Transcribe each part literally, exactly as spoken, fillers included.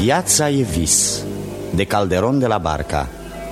Viața e vis, de Calderon de la Barca.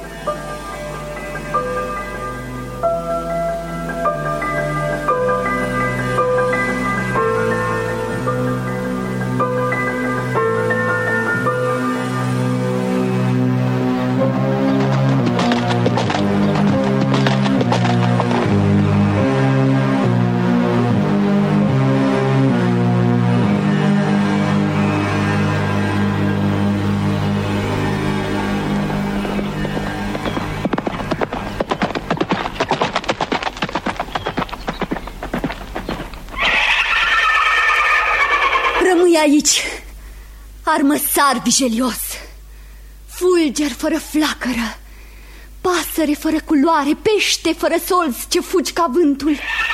Aici, armăsar vigelios, fulger fără flacără, pasăre fără culoare, pește fără solzi ce fugi ca vântul.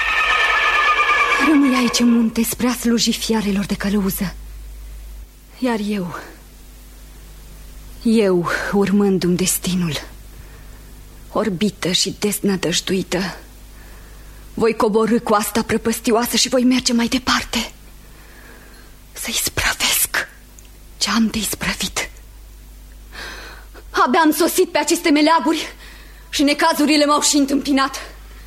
Rămâi aici în munte spre a sluji fiarelor de călăuză. Iar eu, eu urmându-mi destinul, orbită și deznădăjduită, voi coborî coasta prăpăstioasă și voi merge mai departe, să isprăvesc ce am de isprăvit. Abia am sosit pe aceste meleaguri și necazurile m-au și întâmpinat.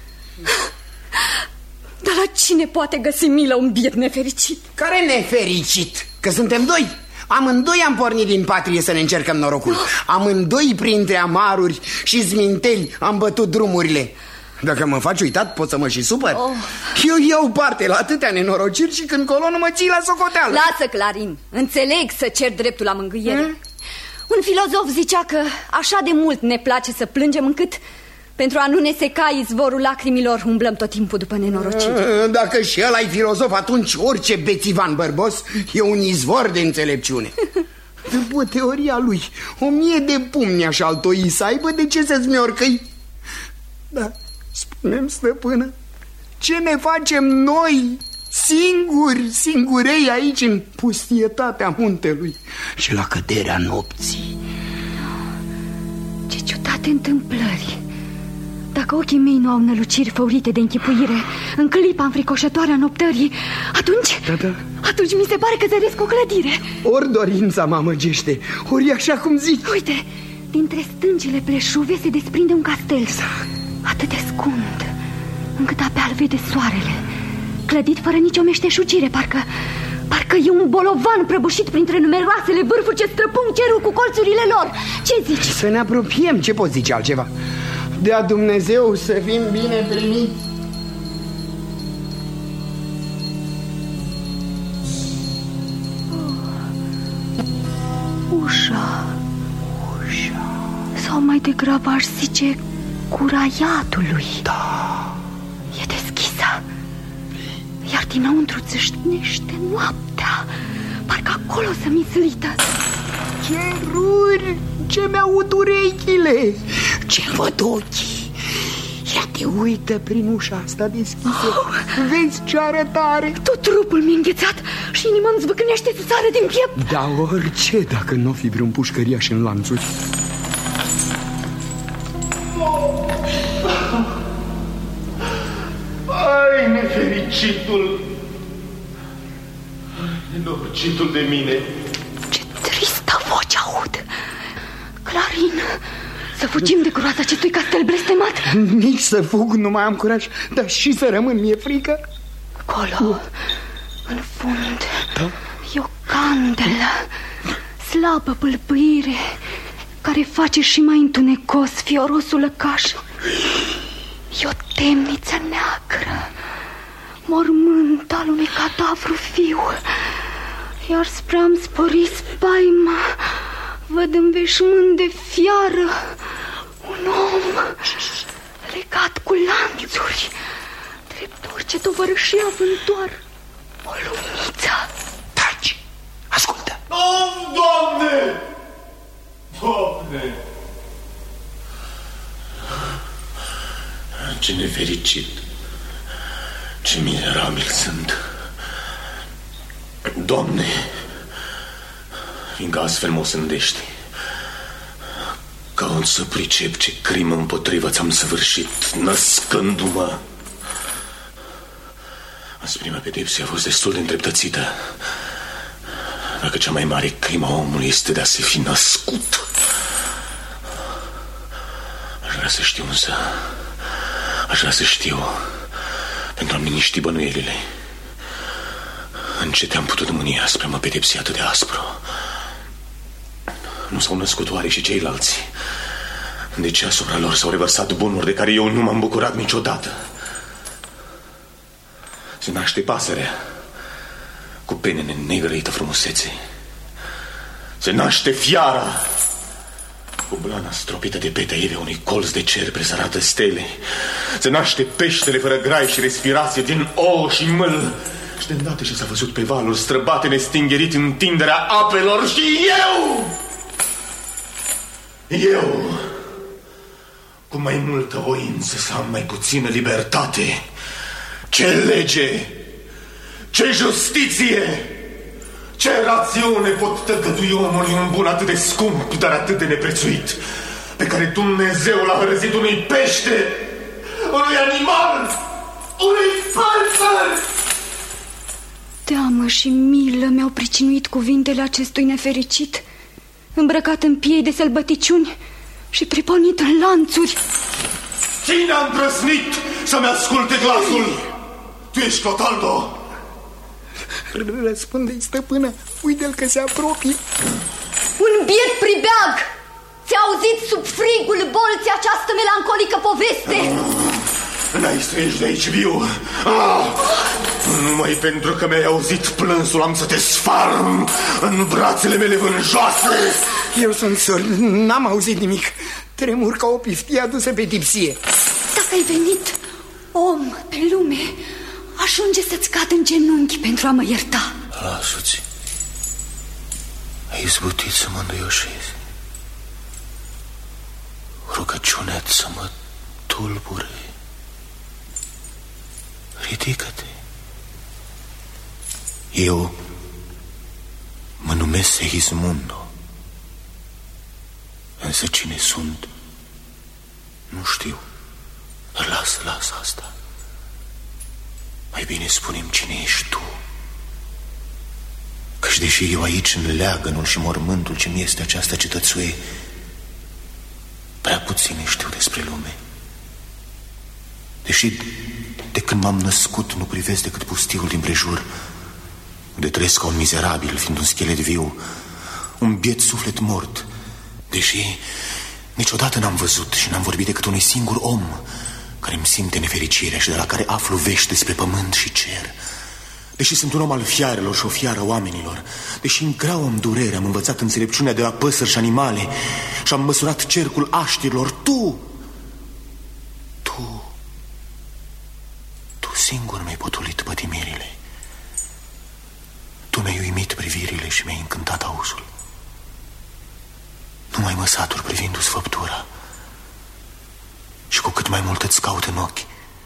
Dar la cine poate găsi milă un biet nefericit? Care nefericit? Că suntem doi. Amândoi am pornit din patrie să ne încercăm norocul. Amândoi printre amaruri și zminteli am bătut drumurile. Dacă mă faci uitat, pot să mă și supăr. oh. Eu iau parte la atâtea nenorociri și când colo nu mă ții la socoteală. Lasă, Clarin, înțeleg să cer dreptul la mângâiere. hmm? Un filozof zicea că așa de mult ne place să plângem încât pentru a nu ne seca izvorul lacrimilor umblăm tot timpul după nenorociri. Dacă și ăla-i filozof, atunci orice bețivan bărbos e un izvor de înțelepciune. După teoria lui, o mie de pumni așa altoi să aibă, de ce să-ți miorcăi? Da, spune-mi, stăpână, ce ne facem noi, singuri, singurei aici în pustietatea muntelui și la căderea nopții? Ce ciudate întâmplări! Dacă ochii mei nu au năluciri făurite de închipuire în clipa înfricoșătoare a noptării, atunci, da, da. atunci mi se pare că zăresc o clădire. Ori dorința mă amăgește, ori așa cum zic. Uite, dintre stâncile pleșuve se desprinde un castel, atât de scund încât abia îl vede soarele, clădit fără nicio meșteșugire, parcă, parcă e un bolovan prăbușit printre numeroasele vârfuri ce străpung cerul cu colțurile lor. Ce zici? Să ne apropiem, ce poți zice altceva? Dea Dumnezeu să fim bine primiți. Ușa. Ușa. Sau mai degrabă aș zice gura iadului. Da. E deschisă. Iar dinăuntru țâșnește noaptea, parcă acolo să mislită. Ce ruri, ce mi-aud urechile, ce văd ochii. Ea te uită prin ușa asta deschisă. oh. Vezi ce arătare. Tot trupul mi-e înghețat și inima îmi zvâcnește să sară din piept. Da, orice dacă n-o fi vreun pușcăriaș în lanțuri. Ai, nefericitul, nenorocitul de mine. Ce tristă voce aud. Clarin, să fugim de groaza acestui castel blestemat. Nici să fug, nu mai am curaj, dar și să rămân, mi-e frică. Acolo, în fund, da? E o candelă, slabă pâlpâire, care face și mai întunecos fiorosul lăcaș. E o temniță neagră, mormânt al unui cadavru viu. Iar spre a-mi spori spaima, văd în veșmânt de fiară un om legat cu lanțuri, drept orice tovărășie avântoar, o luminiță. Taci, ascultă. Doamne! Doamne! Ce nefericit, ce minerabil sunt. Doamne, fiindcă astfel mă osândești, caut să pricep ce crimă împotriva ți-am săvârșit, născându-mă. Asprima pedepsei a fost destul de îndreptățită, Dacă cea mai mare crimă a omului este de a se fi născut. Aș vrea să știu însă, aș vrea să știu, pentru a-mi liniști bănuielile, în ce te-am putut mânia spre mă pedepsi atât de aspru. Nu s-au născut oare și ceilalți? De ce asupra lor s-au revărsat bunuri de care eu nu m-am bucurat niciodată? Se naște pasărea cu penene negrăită frumusețe. Se naște fiara cu blana stropită de pete ieve unui colț de cer presărată stele. Se naște peștele fără grai și respirație din ou și mâl. Și de îndată ce s-a văzut pe valul străbate nestingherit întinderea apelor și eu, eu, cu mai multă voință să am mai puțină libertate. Ce lege, ce justiție, ce rațiune pot tăgădui omului un bun atât de scump, dar atât de neprețuit, pe care Dumnezeu l-a hărăzit unui pește, unui animal, unui păsăr? Teamă și milă mi-au pricinuit cuvintele acestui nefericit, îmbrăcat în piei de sălbăticiuni și priponit în lanțuri. Cine a îndrăznit să-mi asculte glasul? Tu ești Clotaldo? Răspunde-i, stăpână, uite-l că se apropie. Un biet pribeag! Ți-a auzit sub frigul bolții această melancolică poveste? N-ai să ieși de aici viu. Ah! Numai pentru că mi-ai auzit plânsul am să te sfarm în brațele mele vânjoase. Eu sunt sord, n-am auzit nimic. Tremur ca o piftie adusă pe tipsie. Dacă ai venit om pe lume, ajunge să-ți cad în genunchi pentru a mă ierta. Lasă-ți. Ai izbutit să mă înduioșezi. Rugăciunea să mă tulbure. Ridică-te. Eu mă numesc Segismundo. Însă cine sunt, nu știu. Dar lasă, lasă asta. Mai bine spune-mi cine ești tu. Căci deși eu aici în leagănul și mormântul ce mi este această cetățuie, prea puține știu despre lume. Deși de când m-am născut nu privesc decât pustiul din prejur, unde trăiesc ca un mizerabil, fiind un schelet viu, un biet suflet mort. Deși niciodată n-am văzut și n-am vorbit decât unui singur om care îmi simte nefericirea și de la care aflu vești despre pământ și cer. Deși sunt un om al fiarelor și o fiară oamenilor, deși în grauă am durere, am învățat înțelepciunea de la păsări și animale și am măsurat cercul aștirilor, tu, tu, tu singur mi-ai potolit pătimirile. Tu mi-ai uimit privirile și mi-ai încântat auzul. Nu mai mă satur privindu-ți făptura și cu cât mai mult îți caut în ochi,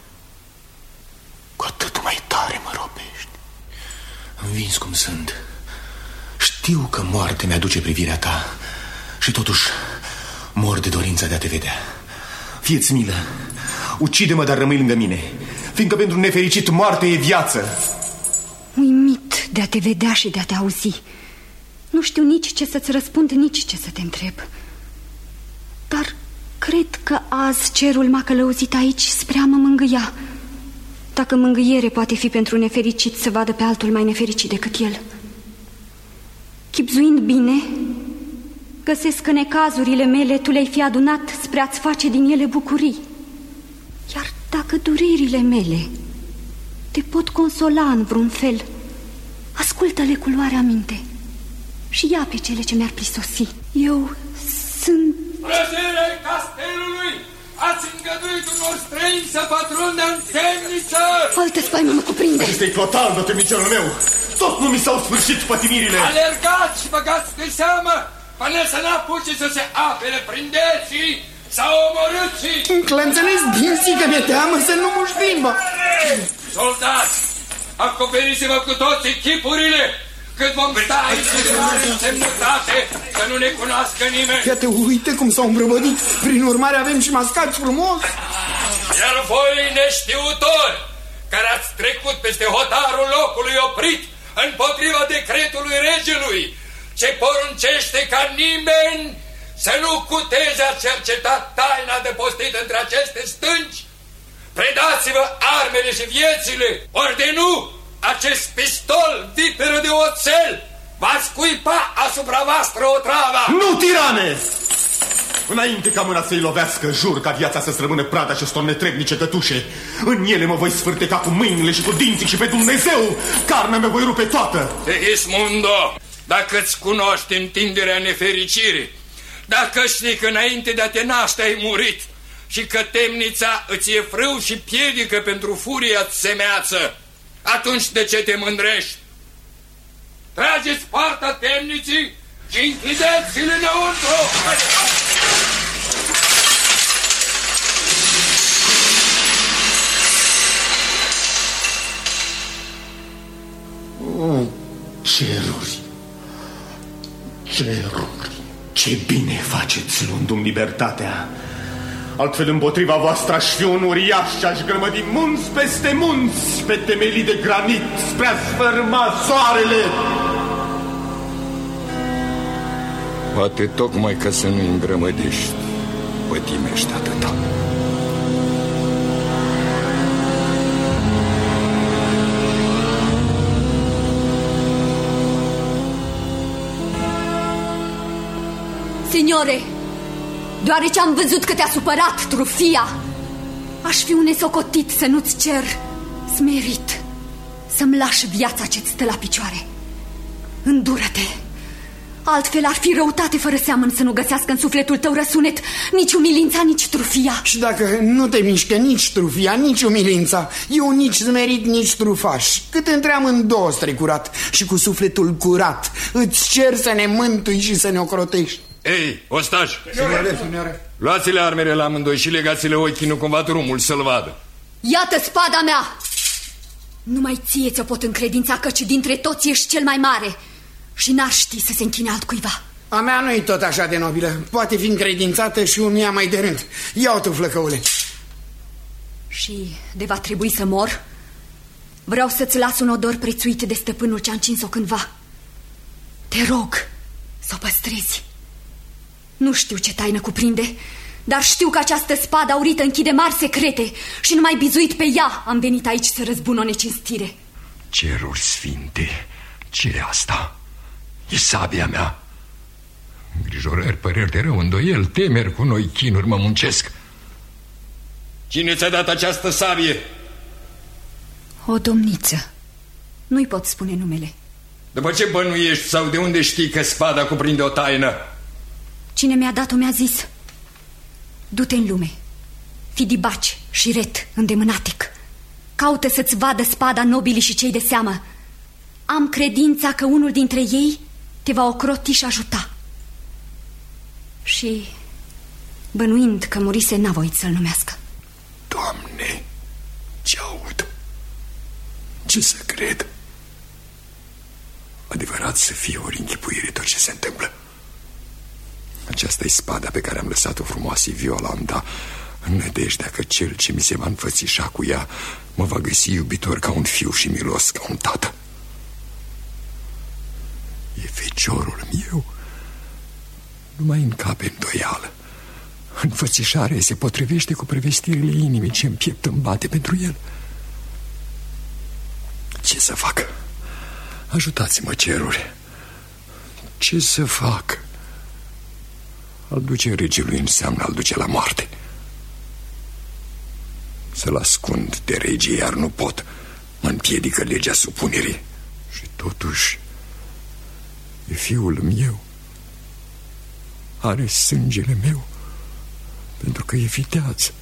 cu atât mai tare mă robești. Învins cum sunt, știu că moarte mi-aduce privirea ta și totuși mor de dorința de a te vedea. Fie-ți milă, ucide-mă, dar rămâi lângă mine, fiindcă pentru un nefericit moarte e viață. Uimit de a te vedea și de a te auzi. Nu știu nici ce să-ți răspund, nici ce să te întreb. Dar cred că azi cerul m-a călăuzit aici spre a mă mângâia. Dacă mângâiere poate fi pentru un nefericit să vadă pe altul mai nefericit decât el. Chipzuind bine, găsesc că necazurile mele tu le-ai fi adunat spre a-ți face din ele bucurii. Iar dacă durerile mele te pot consola în vreun fel, ascultă-le cu luarea minte și ia pe cele ce mi-ar prisosi. Eu sunt... Frăzere castelului! Ați îngăduit unor străini să pătrundă în temniță! Altă spaimă mă cuprinde! Este-i Clotaldo, temnicerul meu! Tot nu mi s-au sfârșit pătimirile! Alergați și băgați de seamă până să n-apuce să se apere, prindeți-i sau omorâți-i! Clănțănesc din zi că mi-e teamă să nu muși limba! Soldați, acoperiți-vă cu toți chipurile! Cât vom sta aici în semnătate, să nu ne cunoască nimeni. Iată, uite cum s-au îmbrăbădit. Prin urmare avem și mascați frumos. Iar voi neștiutori, care ați trecut peste hotarul locului oprit, împotriva decretului regelui, ce poruncește ca nimeni să nu cuteze a cerceta taina depostită între aceste stânci. Predați-vă armele și viețile, ori de nu, acest pistol viperă de oțel va scuipa asupra voastră otrava. Nu, tirane! Înainte ca mâna să-i lovească, jur ca viața să-ți rămână prada acestor netrebnice cătușe. În ele mă voi sfârteca cu mâinile și cu dinții și pe Dumnezeu carnea mea voi rupe toată. Tehismundo, dacă-ți cunoști întinderea nefericirii, dacă știi că înainte de a te naște ai murit și că temnița îți e frâu și piedică pentru furia-ți semeață, atunci de ce te mândrești? Trageți poarta temniții și închideți-le înăuntru! Oh, ceruri, ceruri, ce bine faceți luându-mi libertatea. Altfel împotriva voastră aș fi un uriaș și aș grămădi munți peste munți pe temelii de granit spre a sfârma soarele. Poate tocmai ca să nu-i îngrămădești, pătimești atâta. Signore, deoarece am văzut că te-a supărat trufia, aș fi un nesocotit să nu-ți cer smerit să-mi lași viața ce-ți stă la picioare. Îndură-te, altfel ar fi răutate fără seamăn să nu găsească în sufletul tău răsunet nici umilința, nici trufia. Și dacă nu te mișcă nici trufia, nici umilința, eu nici smerit, nici trufaș, cât între amândouă strecurat și cu sufletul curat, îți cer să ne mântui și să ne ocrotești. Ei, ostași! Signore, signore. Luați-le armele la amândoi și legați-le ochii, nu cumva drumul să-l vadă. Iată spada mea! Numai ție ți-o pot încredința, căci dintre toți ești cel mai mare și n-ar ști să se închine altcuiva. A mea nu-i tot așa de nobilă, poate fi încredințată și un ea mai de rând. Ia-o tu, flăcăule. Și de va trebui să mor, vreau să-ți las un odor prețuit de stăpânul ce-a încins-o cândva. Te rog să o păstrezi. Nu știu ce taină cuprinde, dar știu că această spadă aurită închide mari secrete și numai bizuit pe ea am venit aici să răzbun o necinstire. Ceruri sfinte, ce e asta? E sabia mea. Îngrijorări, păreri de rău, îndoieli, temeri cu noi chinuri mă muncesc. Cine ți-a dat această sabie? O domniță. Nu-i pot spune numele. După ce bănuiești sau de unde știi că spada cuprinde o taină? Cine mi-a dat-o mi-a zis: du-te în lume, fi dibaci și ret, îndemânatic. Caută să-ți vadă spada nobilii și cei de seamă. Am credința că unul dintre ei te va ocroti și ajuta. Și, bănuind că murise, n-a voit să-l numească. Doamne, ce aud? Ce să cred? Adevărat să fie ori închipuire tot ce se întâmplă. Aceasta e spada pe care am lăsat-o frumoasei Violanda, în nădejdea că cel ce mi se va înfățișa cu ea mă va găsi iubitor ca un fiu și milos ca un tată. E feciorul meu. Nu mai încape îndoială. Înfățișarea se potrivește cu prevestirile inimii ce în piept îmi bate pentru el. Ce să fac? Ajutați-mă, ceruri. Ce să fac? Al duce regelui înseamnă al duce la moarte. Să-l ascund de regie, iar nu pot. Mă împiedică legea supunerii. Și totuși e fiul meu. Are sângele meu, pentru că e viteaz.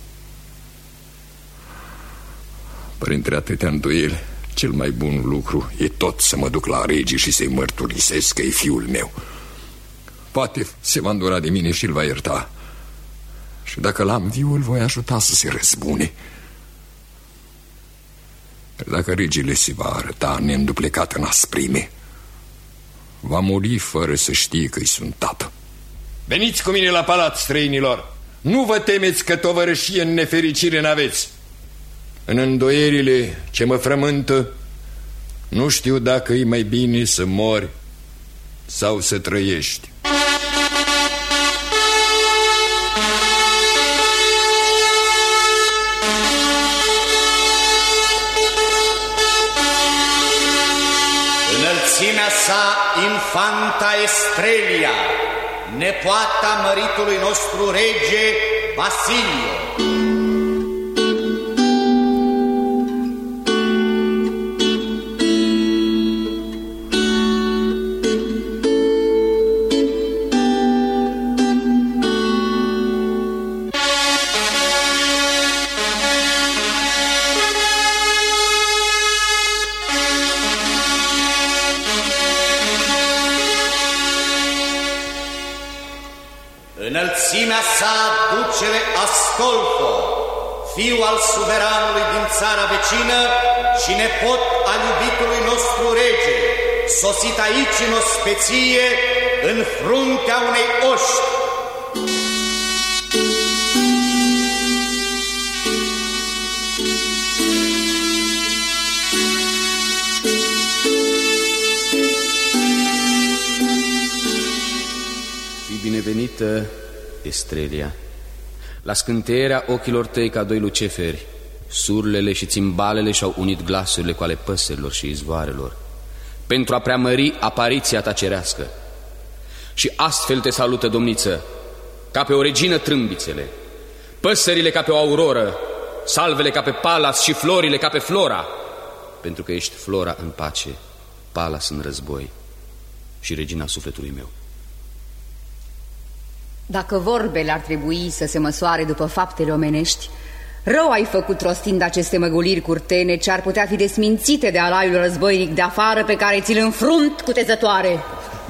Părinte, atâtea îndoieli, cel mai bun lucru e tot să mă duc la rege și să-i mărturisesc că e fiul meu. Poate se va îndura de mine și îl va ierta. Și dacă l-am viu, îl voi ajuta să se răzbune. Dacă regele se va arăta neînduplecat în asprime, va muri fără să știe că-i sunt tată. Veniți cu mine la palat, străinilor. Nu vă temeți că tovărășie în nefericire n-aveți. În îndoierile ce mă frământă, Nu știu dacă e mai bine să mori sau să trăiești. Înălțimea sa, infanta Estrelia, nepoata măritului nostru rege Basilio. Înălțimea sa, ducele Astolfo, fiu al suveranului din țara vecină și nepot al iubitului nostru rege, sosit aici în ospeție, în fruntea unei oști. Binevenită, Estrelia, la scânteierea ochilor tăi ca doi luceferi, surlele și țimbalele și-au unit glasurile cu ale păsărilor și izvoarelor, pentru a preamări apariția ta cerească. Și astfel te salută, domniță, ca pe o regină trâmbițele, păsările ca pe o auroră, salvele ca pe Palas și florile ca pe Flora, pentru că ești Flora în pace, Palas în război și regina sufletului meu. Dacă vorbele ar trebui să se măsoare după faptele omenești, rău ai făcut rostind aceste măguliri curtene ce ar putea fi desmințite de alaiul războinic de afară pe care ți-l înfrunt cu tezătoare.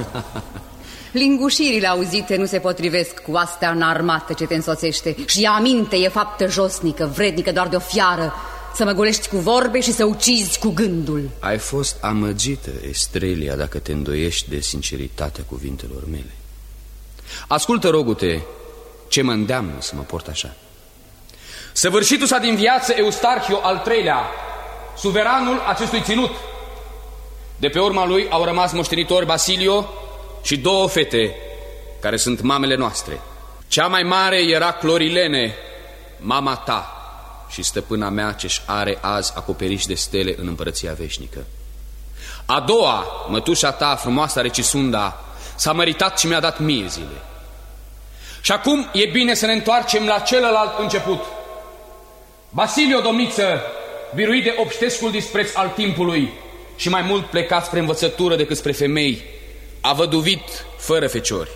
Lingușirile auzite nu se potrivesc cu astea înarmată ce te însoțește și aminte e faptă josnică, vrednică doar de o fiară, să măgulești cu vorbe și să ucizi cu gândul. Ai fost amăgită, Estrelia, dacă te îndoiești de sinceritatea cuvintelor mele. Ascultă, rogu-te, ce mă îndeamnă să mă port așa. Săvârșitul s-a din viață Eustarchio al treilea, suveranul acestui ținut. De pe urma lui au rămas moștenitori Basilio și două fete, care sunt mamele noastre. Cea mai mare era Clorilene, mama ta și stăpâna mea ce-și are azi acoperiș de stele în împărăția veșnică. A doua, mătușa ta, frumoasa Recisunda, s-a măritat și mi-a dat mie zile. Și acum e bine să ne întoarcem la celălalt început. Basilio, domniță, biruit de obștescul dispreț al timpului și mai mult plecat spre învățătură decât spre femei, a văduvit fără feciori.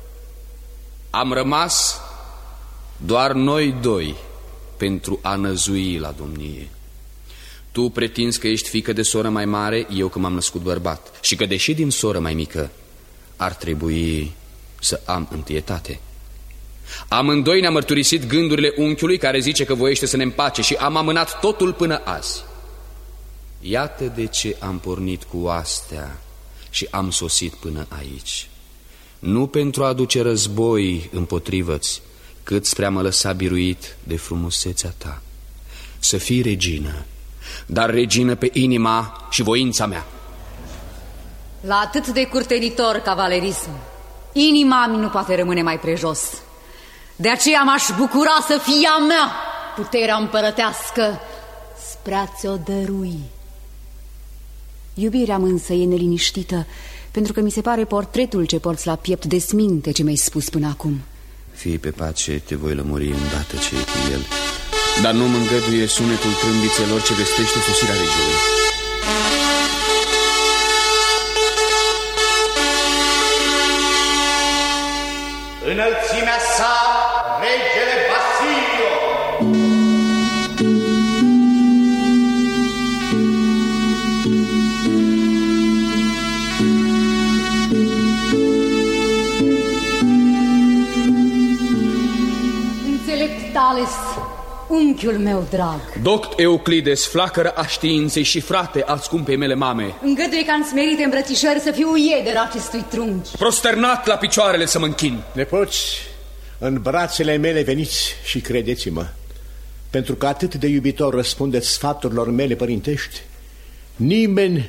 Am rămas doar noi doi pentru a năzui la domnie. Tu pretinzi că ești fiică de soră mai mare, eu că m-am născut bărbat, și că deși din soră mai mică ar trebui să am întâietate. Amândoi ne-am mărturisit gândurile unchiului care zice că voiește să ne împace și am amânat totul până azi. Iată de ce am pornit cu astea și am sosit până aici. Nu pentru a aduce război împotrivă-ți, cât spre a mă lăsa biruit de frumusețea ta. Să fii regină, dar regină pe inima și voința mea. La atât de curtenitor cavalerism, inima mi nu poate rămâne mai prejos. De aceea m-aș bucura să fie a mea puterea împărătească spre a ți-o dărui. Iubirea însă e neliniștită, pentru că mi se pare portretul ce porți la piept desminte ce mi-ai spus până acum. Fii pe pace, te voi lămuri îndată ce e cu el, dar nu mă îngăduie sunetul trâmbițelor ce vestește sosirea regelui. Înălțimea sa, regele Basilio. Înțeleptales, unchiul meu drag. Doct Euclides, flacără a științei și frate al scumpei mele mame, Îngăduie ca în smerite îmbrățișări să fiu ieder acestui trunchi. prosternat la picioarele să mă închin. Nepoți, în brațele mele veniți și credeți-mă, pentru că atât de iubitor răspundeți sfaturilor mele părintești, nimeni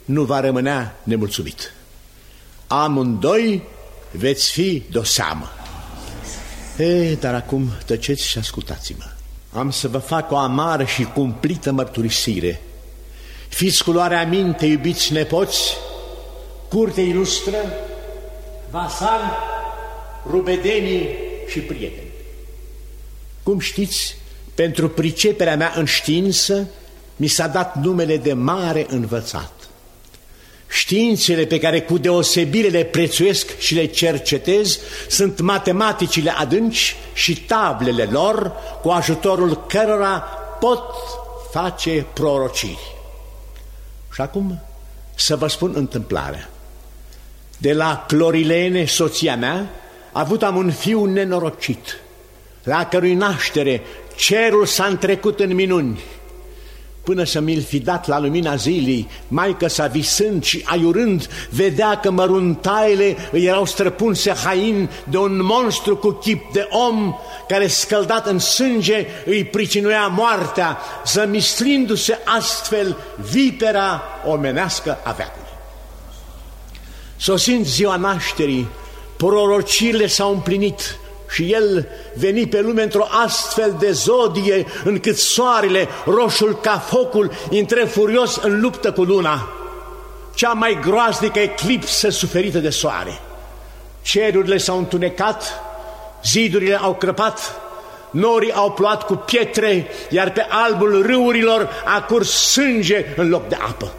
nu va rămânea nemulțumit. Amândoi veți fi de-o seamă. E, dar acum tăceți și ascultați-mă. Am să vă fac o amară și cumplită mărturisire. Fiți cu luarea minte, iubiți nepoți, curte ilustră, vasali, rubedenii și prieteni. Cum știți, pentru priceperea mea în știință mi s-a dat numele de mare învățat. Științele pe care cu deosebire le prețuiesc și le cercetez sunt matematicile adânci și tablele lor, cu ajutorul cărora pot face prorociri. Și acum să vă spun întâmplarea. De la Clorilene, soția mea, a avut am un fiu nenorocit, la cărui naștere cerul s-a întrecut în minuni, până să mi-l fi dat la lumina zilei. Maică sa, visând și aiurând, vedea că măruntaile îi erau străpunse hain de un monstru cu chip de om, care, scăldat în sânge, îi pricinuia moartea, zămislindu-se astfel vipera omenească a veacului. Sosind ziua nașterii, prorociile s-au împlinit și el veni pe lume într-o astfel de zodie, încât soarele, roșul ca focul, intră furios în luptă cu luna, cea mai groaznică eclipsă suferită de soare. Cerurile s-au întunecat, zidurile au crăpat, norii au plouat cu pietre, iar pe albul râurilor a curs sânge în loc de apă.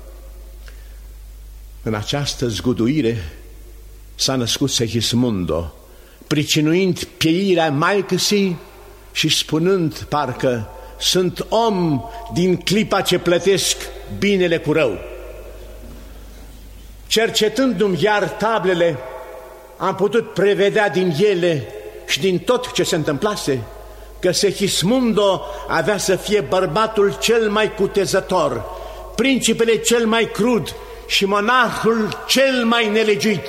În această zguduire s-a născut Segismundo, pricinuind pieirea maicăsii și spunând parcă: sunt om din clipa ce plătesc binele cu rău. Cercetându-mi iar tablele, am putut prevedea din ele și din tot ce se întâmplase că Segismundo avea să fie bărbatul cel mai cutezător, principele cel mai crud și monarhul cel mai nelegiuit.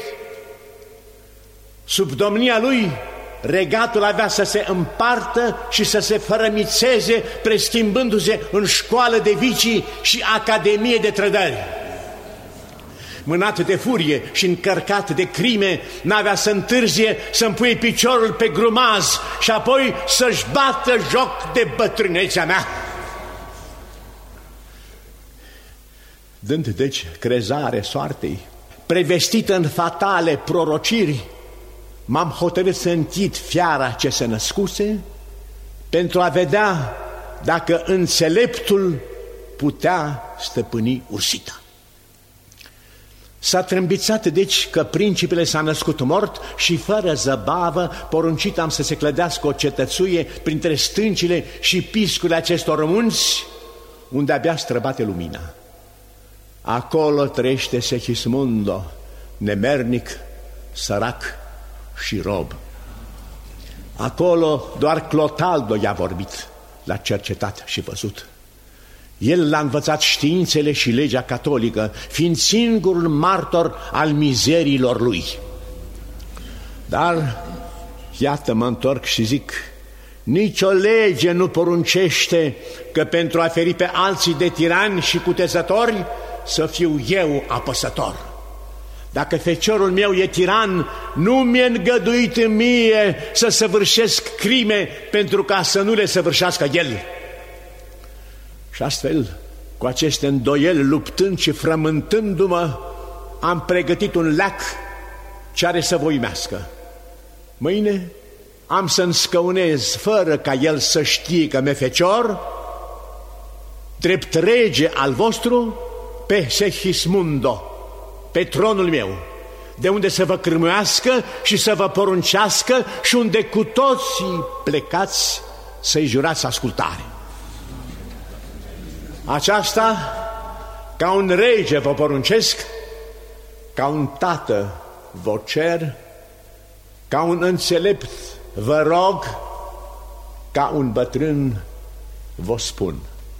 Sub domnia lui, regatul avea să se împartă și să se fărămițeze, preschimbându-se în școală de vicii și academie de trădări. Mânat de furie și încărcat de crime, n-avea să întârzie să împuie piciorul pe grumaz și apoi să-și bată joc de bătrânețea mea. Dând deci crezare soartei, prevestită în fatale prorociri, m-am hotărât să închid fiara ce se născuse pentru a vedea dacă înțeleptul putea stăpâni ursita. S-a trâmbițat deci că principele s-a născut mort și fără zăbavă poruncit am să se clădească o cetățuie printre stâncile și piscurile acestor munți, unde abia străbate lumina. Acolo trăiește Segismundo, nemernic, sărac și rob. Acolo doar Clotaldo i-a vorbit, l-a cercetat și văzut. El l-a învățat științele și legea catolică, fiind singurul martor al mizeriilor lui. Dar, iată, mă întorc și zic, nicio lege nu poruncește că pentru a feri pe alții de tirani și cutezători să fiu eu apăsător. Dacă feciorul meu e tiran, nu mi-e îngăduit mie să săvârșesc crime pentru ca să nu le săvârșească el. Și astfel, cu aceste îndoieli, luptând și frământându-mă, am pregătit un leac ce are să voimească. Mâine am să-mi scăunez, fără ca el să știe că mi-e fecior, drept rege al vostru, pe Segismundo, pe tronul meu, de unde să vă cârmuiască și să vă poruncească și unde cu toții plecați să-i jurați ascultare. Aceasta, ca un rege vă poruncesc, ca un tată vă cer, ca un înțelept vă rog, ca un bătrân vă spun.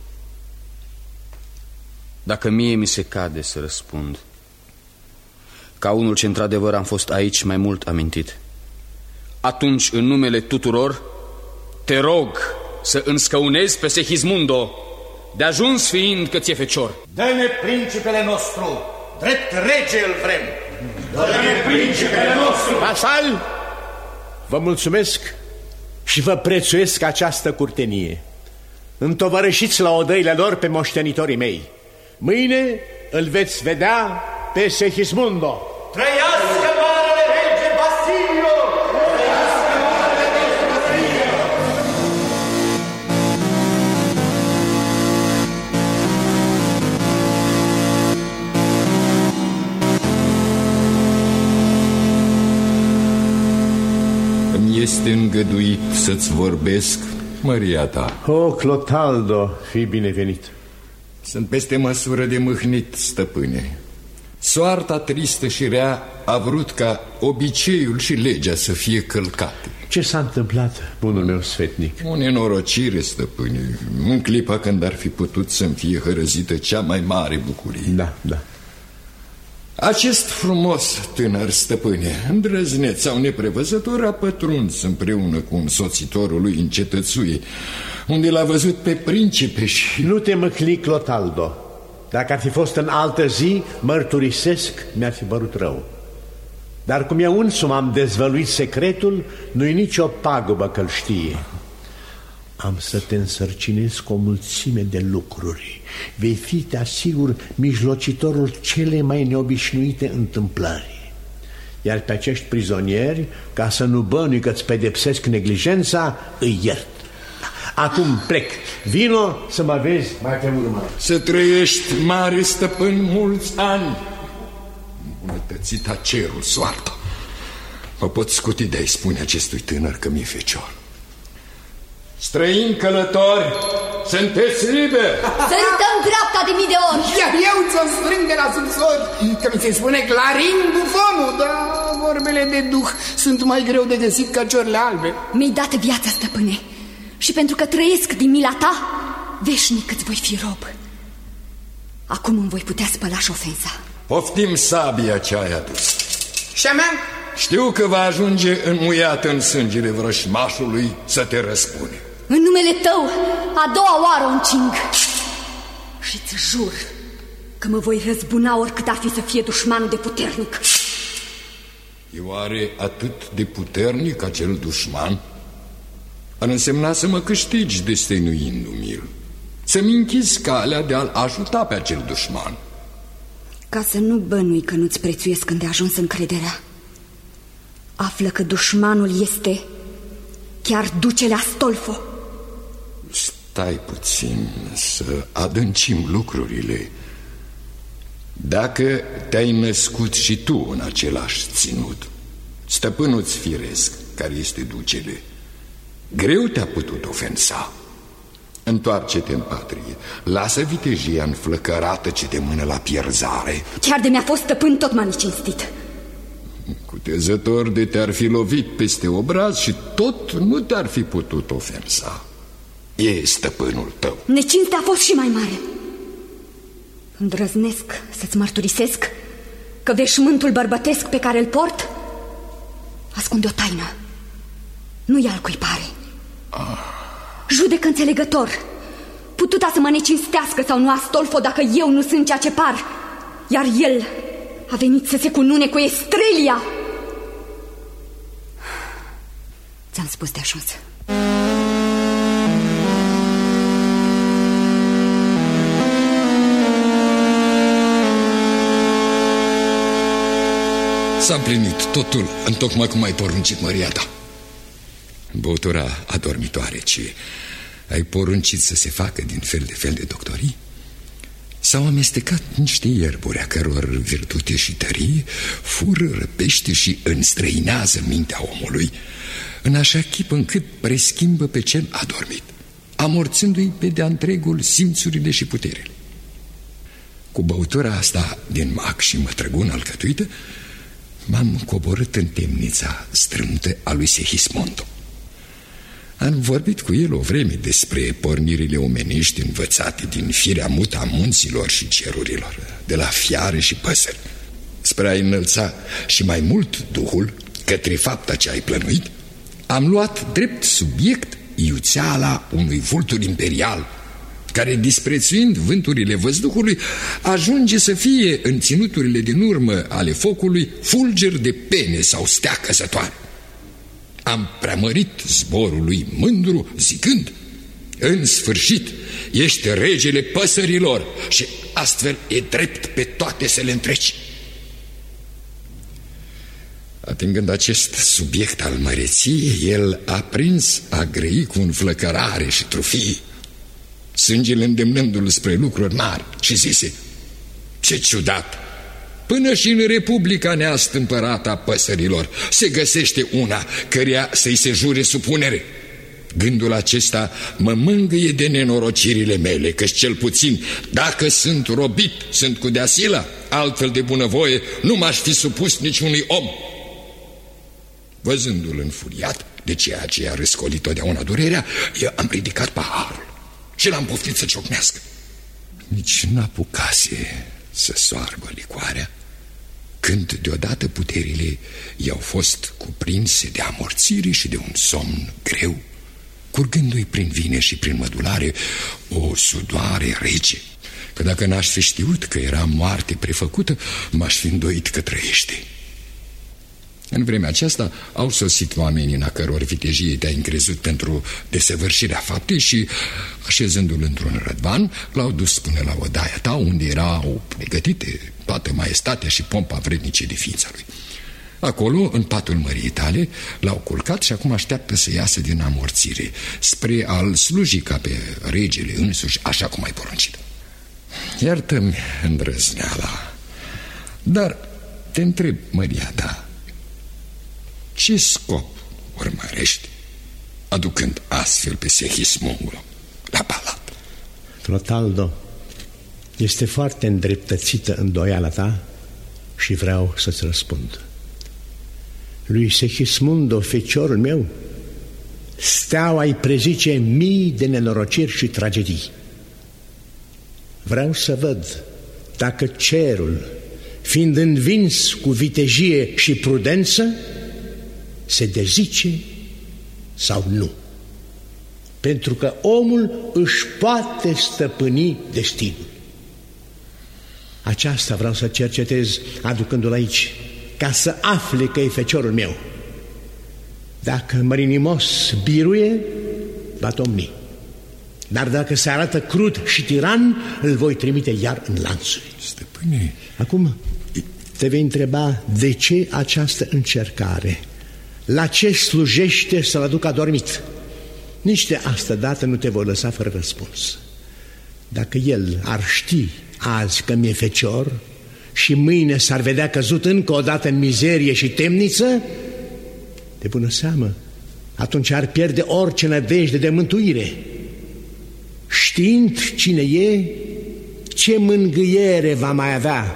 Dacă mie mi se cade să răspund, ca unul ce într-adevăr am fost aici mai mult amintit, atunci, în numele tuturor, te rog să înscăunezi pe Segismundo de ajuns fiind că ți-e fecior. Dă-ne principele nostru, drept rege îl vrem. Dă-ne principele nostru. Vasal, vă mulțumesc și vă prețuiesc această curtenie. Întovărășiți la odăile lor pe moștenitorii mei. Mâine îl veți vedea pe Segismundo. Trăiască marele rege Basilio! Trăiască marele rege Basilio! Îmi este îngăduit să-ți vorbesc, măria ta. O, Clotaldo, fii binevenit. Sunt peste măsură de mâhnit, stăpâne. Soarta tristă și rea a vrut ca obiceiul și legea să fie călcate. Ce s-a întâmplat, bunul meu sfetnic? O nenorocire, stăpâne. În clipa când ar fi putut să-mi fie hărăzită cea mai mare bucurie. Da, da. Acest frumos tânăr, stăpâne, îndrăzneț sau neprevăzător, a pătruns împreună cu însoțitorul lui în cetățuie, unde l-a văzut pe principe și... Nu te măcli, Clotaldo. Dacă ar fi fost în altă zi, mărturisesc, mi-ar fi părut rău. Dar cum eu însumi am dezvăluit secretul, nu-i nicio pagubă că-l știe. Am să te însărcinez cu o mulțime de lucruri. Vei fi, te asigur, mijlocitorul cele mai neobișnuite întâmplări. Iar pe acești prizonieri, ca să nu bănui că-ți pedepsesc neglijența, îi iert. Acum plec. Vino să mă vezi mai pe urmă. Să trăiești, mare stăpân, mulți ani. Îmbunătățita cerul, soarta. Mă pot scuti de a-i spune acestui tânăr că mi-e fecior. Străini călători, sunteți liberi? Sărutăm dreapta de mii de ori. Iar eu ți-o strâng de la subsori, că mi se spune Clarin bufonul, dar vorbele de duh sunt mai greu de găsit ca ciorile albe. Mi-ai dat viața, stăpâne, și pentru că trăiesc din mila ta, veșnic îți voi fi rob. Acum îmi voi putea spăla și ofensa. Poftim sabia ce ai adus. Și a mea? Știu că va ajunge înmuiată în sângele vrășmașului să te răspune. În numele tău, a doua oară o încing. Și-ți jur că mă voi răzbuna oricât ar fi să fie dușmanul de puternic. E oare atât de puternic acel dușman? Ar însemna să mă câștigi destăinuindu-mi-l, să-mi închizi calea de a-l ajuta pe acel dușman. Ca să nu bănui că nu-ți prețuiesc îndeajuns încrederea, află că dușmanul este chiar ducele Astolfo. Stai puțin să adâncim lucrurile. Dacă te-ai născut și tu în același ținut, stăpânul-ți firesc, care este ducele, greu te-a putut ofensa. Întoarce-te în patrie, lasă vitejia înflăcărată ce te mână la pierzare. Chiar de mi-a fost stăpân, tot m-a necinstit. Cutezător de te-ar fi lovit peste obraz și tot nu te-ar fi putut ofensa. E stăpânul tău. Necinstea a fost și mai mare. Îndrăznesc să-ți mărturisesc că veșmântul bărbătesc pe care îl port ascunde o taină. Nu e al cui pare. ah. Judecă înțelegător, pututa să mă necinstească sau nu Astolfo dacă eu nu sunt ceea ce par, iar el a venit să se cunune cu Estrelia. Ți-am spus de ajuns. S-a împlinit totul întocmai cum ai poruncit, măria ta. Băutura adormitoare ce ai poruncit să se facă din fel de fel de doctorii, s-au amestecat niște ierburi a căror virtute și tărie fură, răpește și înstrăinează mintea omului în așa chip încât preschimbă pe cel adormit, amorțându-i pe de-a întregul simțurile și puterile. Cu băutura asta din mac și mătrăgună alcătuită, m-am coborât în temnița strâmtă a lui Segismondo. Am vorbit cu el o vreme despre pornirile omenești învățate din firea mută a munților și cerurilor, de la fiare și păsări, spre a înălța și mai mult Duhul către fapta ce ai plănuit. Am luat drept subiect iuțeala unui vultur imperial care, disprețuind vânturile văzduhului, ajunge să fie, în ținuturile din urmă ale focului, fulger de pene sau stea căsătoare. Am preamărit zborul lui mândru, zicând: în sfârșit, ești regele păsărilor și astfel e drept pe toate să le întreci. Atingând acest subiect al măreției, el a prins a grăi cu înflăcărare și trufie, sângele îndemnându-l spre lucruri mari, și zise: ce ciudat! Până și în Republica neastâmpărată a păsărilor se găsește una căreia să-i se jure supunere. Gândul acesta mă mângâie de nenorocirile mele, căci cel puțin, dacă sunt robit, sunt cu deasila, altfel de bunăvoie nu m-aș fi supus niciunui om. Văzându-l înfuriat de ceea ce i-a răscolit totdeauna durerea, eu am ridicat paharul și l-am poftit să ciocnească. Nici n-apucase să soarbă licoarea, când deodată puterile i-au fost cuprinse de amorțire și de un somn greu, curgându-i prin vine și prin mădulare o sudoare rece, că dacă n-aș fi știut că era moarte prefăcută, m-aș fi îndoit că trăiește. În vremea aceasta au sosit oamenii în a căror vitejie te-ai încrezut pentru desăvârșirea faptei și, așezându-l într-un rădvan, l-au dus până la odaia ta, unde erau pregătite toată maestatea și pompa vrednice de ființa lui. Acolo, în patul măriei tale, l-au culcat și acum așteaptă să iasă din amorțire, spre a-l sluji ca pe regele însuși, așa cum ai poruncit. Iartă-mi îndrăzneala, dar te întreb, măria ta, ce scop urmărești aducând astfel pe Segismundul la palat? Clotaldo, este foarte îndreptățită îndoiala ta și vreau să-ți răspund. Lui Segismundo, feciorul meu, steaua îi prezice mii de nenorociri și tragedii. Vreau să văd dacă cerul, fiind învins cu vitejie și prudență, se dezice sau nu. Pentru că omul își poate stăpâni destinul. Aceasta vreau să cercetez aducându-l aici, ca să afle că e feciorul meu. Dacă mărinimos biruie, va domni. Dar dacă se arată crud și tiran, îl voi trimite iar în lanțuri. Stăpâne... Acum te vei întreba de ce această încercare, la ce slujește să-l aduc adormit. Nici de asta dată nu te voi lăsa fără răspuns. Dacă el ar ști azi că mi-e fecior și mâine s-ar vedea căzut încă o dată în mizerie și temniță, de bună seamă, atunci ar pierde orice nădejde de mântuire. Știind cine e, ce mângâiere va mai avea?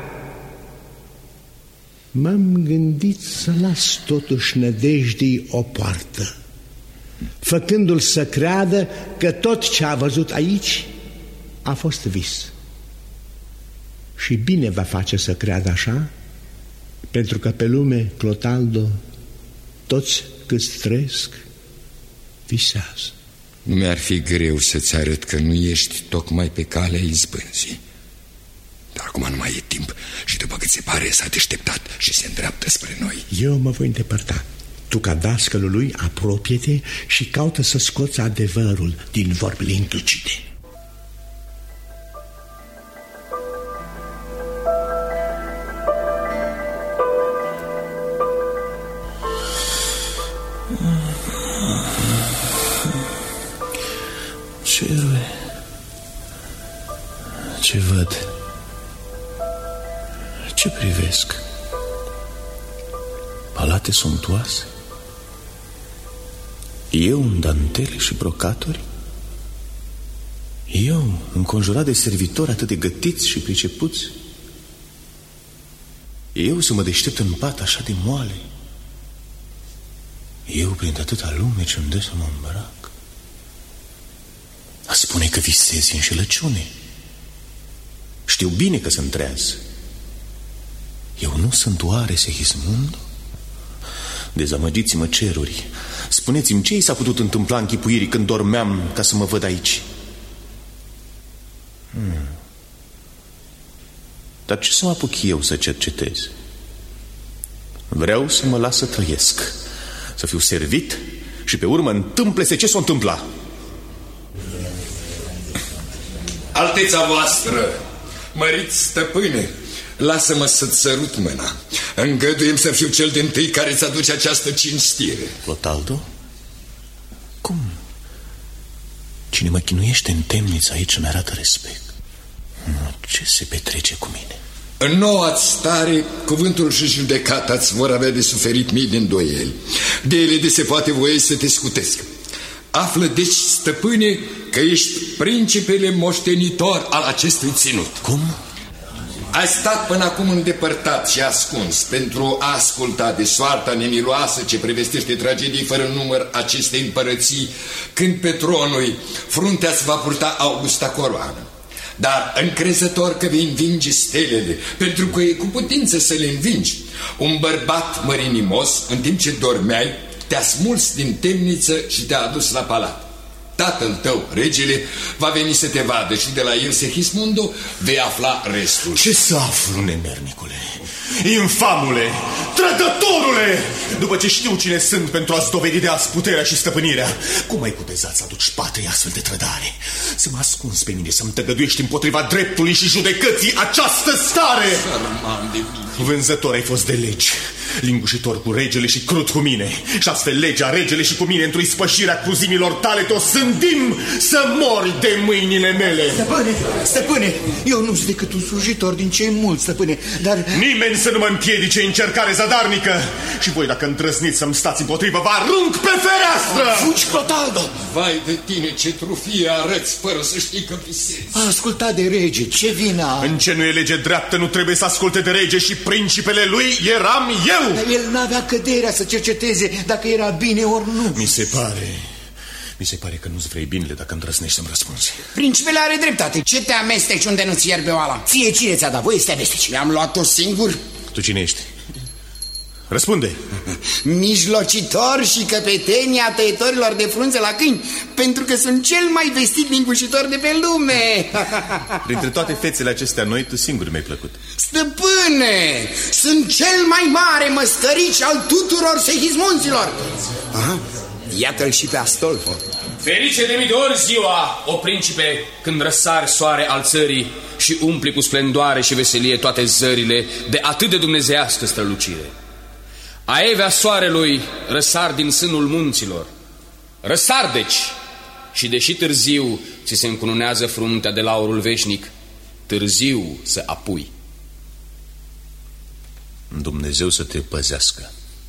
M-am gândit să las totuși nădejdii o poartă, făcându-l să creadă că tot ce a văzut aici a fost vis. Și bine va face să creadă așa, pentru că pe lume, Clotaldo, toți câți trăiesc visează. Nu mi-ar fi greu să-ți arăt că nu ești tocmai pe calea izbânzii. Dar acum nu mai e timp și după cât se pare s-a deșteptat și se îndreaptă spre noi. Eu mă voi îndepărta. Tu, ca dascălul lui, apropie-te și caută să scoți adevărul din vorbele intucite. Cerule, ce văd? Ce privesc? Palate sumptuoase? Eu în dantele și brocaturi? Eu înconjurat de servitori atât de gătiți și pricepuți? Eu să mă deștept în pat așa de moale? Eu prin atâta lume ce-mi dă să mă îmbrac? A spune că visezi înșelăciune. Știu bine că sunt treaz. Eu nu sunt oare Segismundo? Dezamăgiți-mă ceruri. Spuneți-mi ce i s-a putut întâmpla în chipuirii când dormeam ca să mă văd aici. Hmm. Dar ce să mă apuc eu să cercetez? Vreau să mă las să trăiesc, să fiu servit și pe urmă întâmple-se ce s-o întâmpla. Alteța voastră, măriți stăpâne, lasă-mă să-ți sărut mâna. Îngăduiem să fiu cel din-tâi care îți aduce această cinstire. Clotaldo? Cum? Cine mă chinuiește în temniță aici îmi arată respect. Ce se petrece cu mine? În noua-ți stare, cuvântul și judecata-ți vor avea de suferit mii de îndoieli. De ele de se poate voie să te scutesc. Află deci, stăpâne, că ești principele moștenitor al acestui ținut. Cum? Ai stat până acum îndepărtat și ascuns pentru a asculta de soarta nemiloasă ce prevestește tragedii fără număr acestei împărății, când pe tronul fruntea-ți va purta augusta coroană. Dar încrezător că vei învinge stelele, pentru că e cu putință să le învingi. Un bărbat mărinimos, în timp ce dormeai, te-a smuls din temniță și te-a adus la palat. Tatăl tău, regele, va veni să te vadă și de la el, Segismundo, vei afla restul. Ce să aflu, nemernicule? Infamule! Trădătorule! După ce știu cine sunt pentru a-ți dovedi de azi puterea și stăpânirea, cum ai putezat să aduci patriei astfel de trădare? Să mă ascunzi pe mine, să-mi tăgăduiești împotriva dreptului și judecății această stare! Sărman de mine! Vânzător ai fost de legi, lingușitor cu regele și crud cu mine. Și astfel legea, regele și cu mine, într-o ispășire a cruzimilor tale, te-o sândim să mori de mâinile mele. Stăpâne, stăpâne, eu nu sunt decât un slujitor din cei mulți, stăpâne, dar... Nimeni să nu mă împiedice încercare zadarnică. Și voi, dacă îndrăzniți să-mi stați împotrivă, vă arunc pe fereastră! Fugi, Clotaldo! Vai de tine, ce trufie arăți fără să știi că visezi. A ascultat de rege, ce vina? În ce nu e lege dreaptă, nu trebuie să asculte de rege și principele lui eram eu. Dar el n-avea căderea să cerceteze dacă era bine ori nu. Mi se pare... Mi se pare că nu-ți vrei binele dacă îndrăznești să-mi răspunzi. Principele are dreptate. Ce te amesteci unde nu-ți ierbe oala? Ție cine ți-a dat voie să te amesteci? Mi-am luat-o singur. Tu cine ești? Răspunde. Mijlocitor și căpetenia tăietorilor de frunze la câini, pentru că sunt cel mai vestit lingușitor de pe lume. Dintre toate fețele acestea noi, tu singur mi-ai plăcut. Stăpâne, sunt cel mai mare măstărici al tuturor sehismonților. Aha, iată-l și pe Astolfo. Ferice de mii de ori ziua, o principe, când răsari soare al țării și umpli cu splendoare și veselie toate zările de atât de dumnezeiască strălucire. Aevea soarelui răsar din sânul munților. Răsar deci, și deși târziu ți se încununează fruntea de laurul veșnic, târziu să apui. Dumnezeu să te păzească.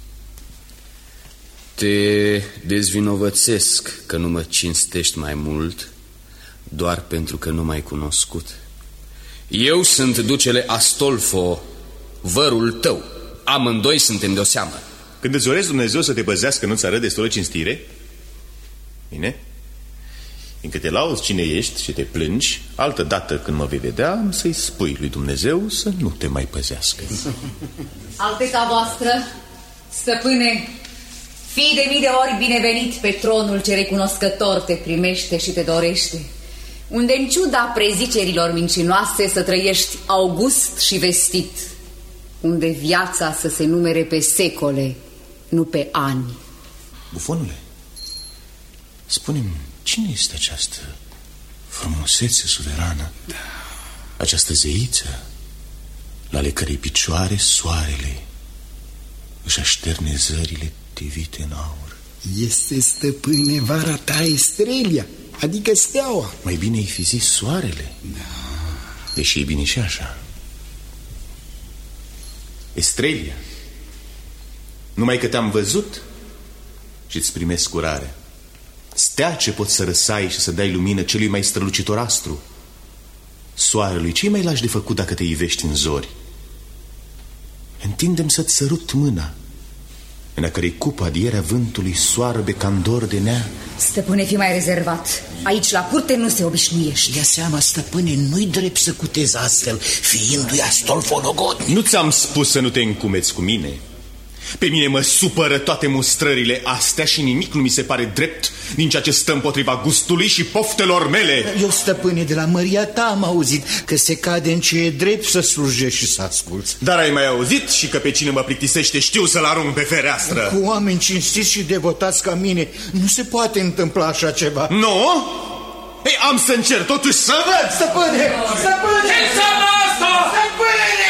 Te dezvinovățesc că nu mă cinstești mai mult doar pentru că nu m-ai cunoscut. Eu sunt ducele Astolfo, vărul tău. Amândoi suntem de-o seamă. Când îți doresc Dumnezeu să te păzească, nu-ți arăt destulă cinstire? Bine? Încă te lauzi cine ești și te plângi, altă dată când mă vei vedea, am să-i spui lui Dumnezeu să nu te mai păzească. Alteța voastră, stăpâne, fii de mii de ori binevenit pe tronul ce recunoscător te primește și te dorește, unde în ciuda prezicerilor mincinoase să trăiești august și vestit, unde viața să se numere pe secole, nu pe ani. Bufonule, spune-mi, cine este această frumusețe suverană, da. Această zeiță, la ale cărei picioare soarele își așterne zările tivite în aur? Este, stăpâne, vara ta Estrelia, adică steaua. Mai bine ai fi zis soarele, da. Deși e bine și așa. Estrelia, numai că te-am văzut și-ți primesc curare. Stea ce poți să răsai și să dai lumină celui mai strălucitor astru, soarelui, ce mai lași de făcut dacă te ivești în zori? Întindem să-ți sărut mâna, în a cărei cupă adierea vântului soarbe candor de nea. Stăpâne, fii mai rezervat. Aici la curte nu se obișnuiești. Ia seama, stăpâne, nu-i drept să cutezi astfel, fiindu-i Astolfo logodnic. Nu ți-am spus să nu te încumeți cu mine. Pe mine mă supără toate mustrările astea și nimic nu mi se pare drept din ceea ce stă împotriva gustului și poftelor mele. Eu, stăpâne, de la măria ta am auzit că se cade în ce e drept să slujești și să asculți. Dar ai mai auzit și că pe cine mă plictisește știu să-l arunc pe fereastră. Cu oameni cinstiți și devotați ca mine nu se poate întâmpla așa ceva. Nu? Ei, am să încerc totuși să văd. Stăpâne! Stăpâne! Ce înseamnă asta? Stăpâne!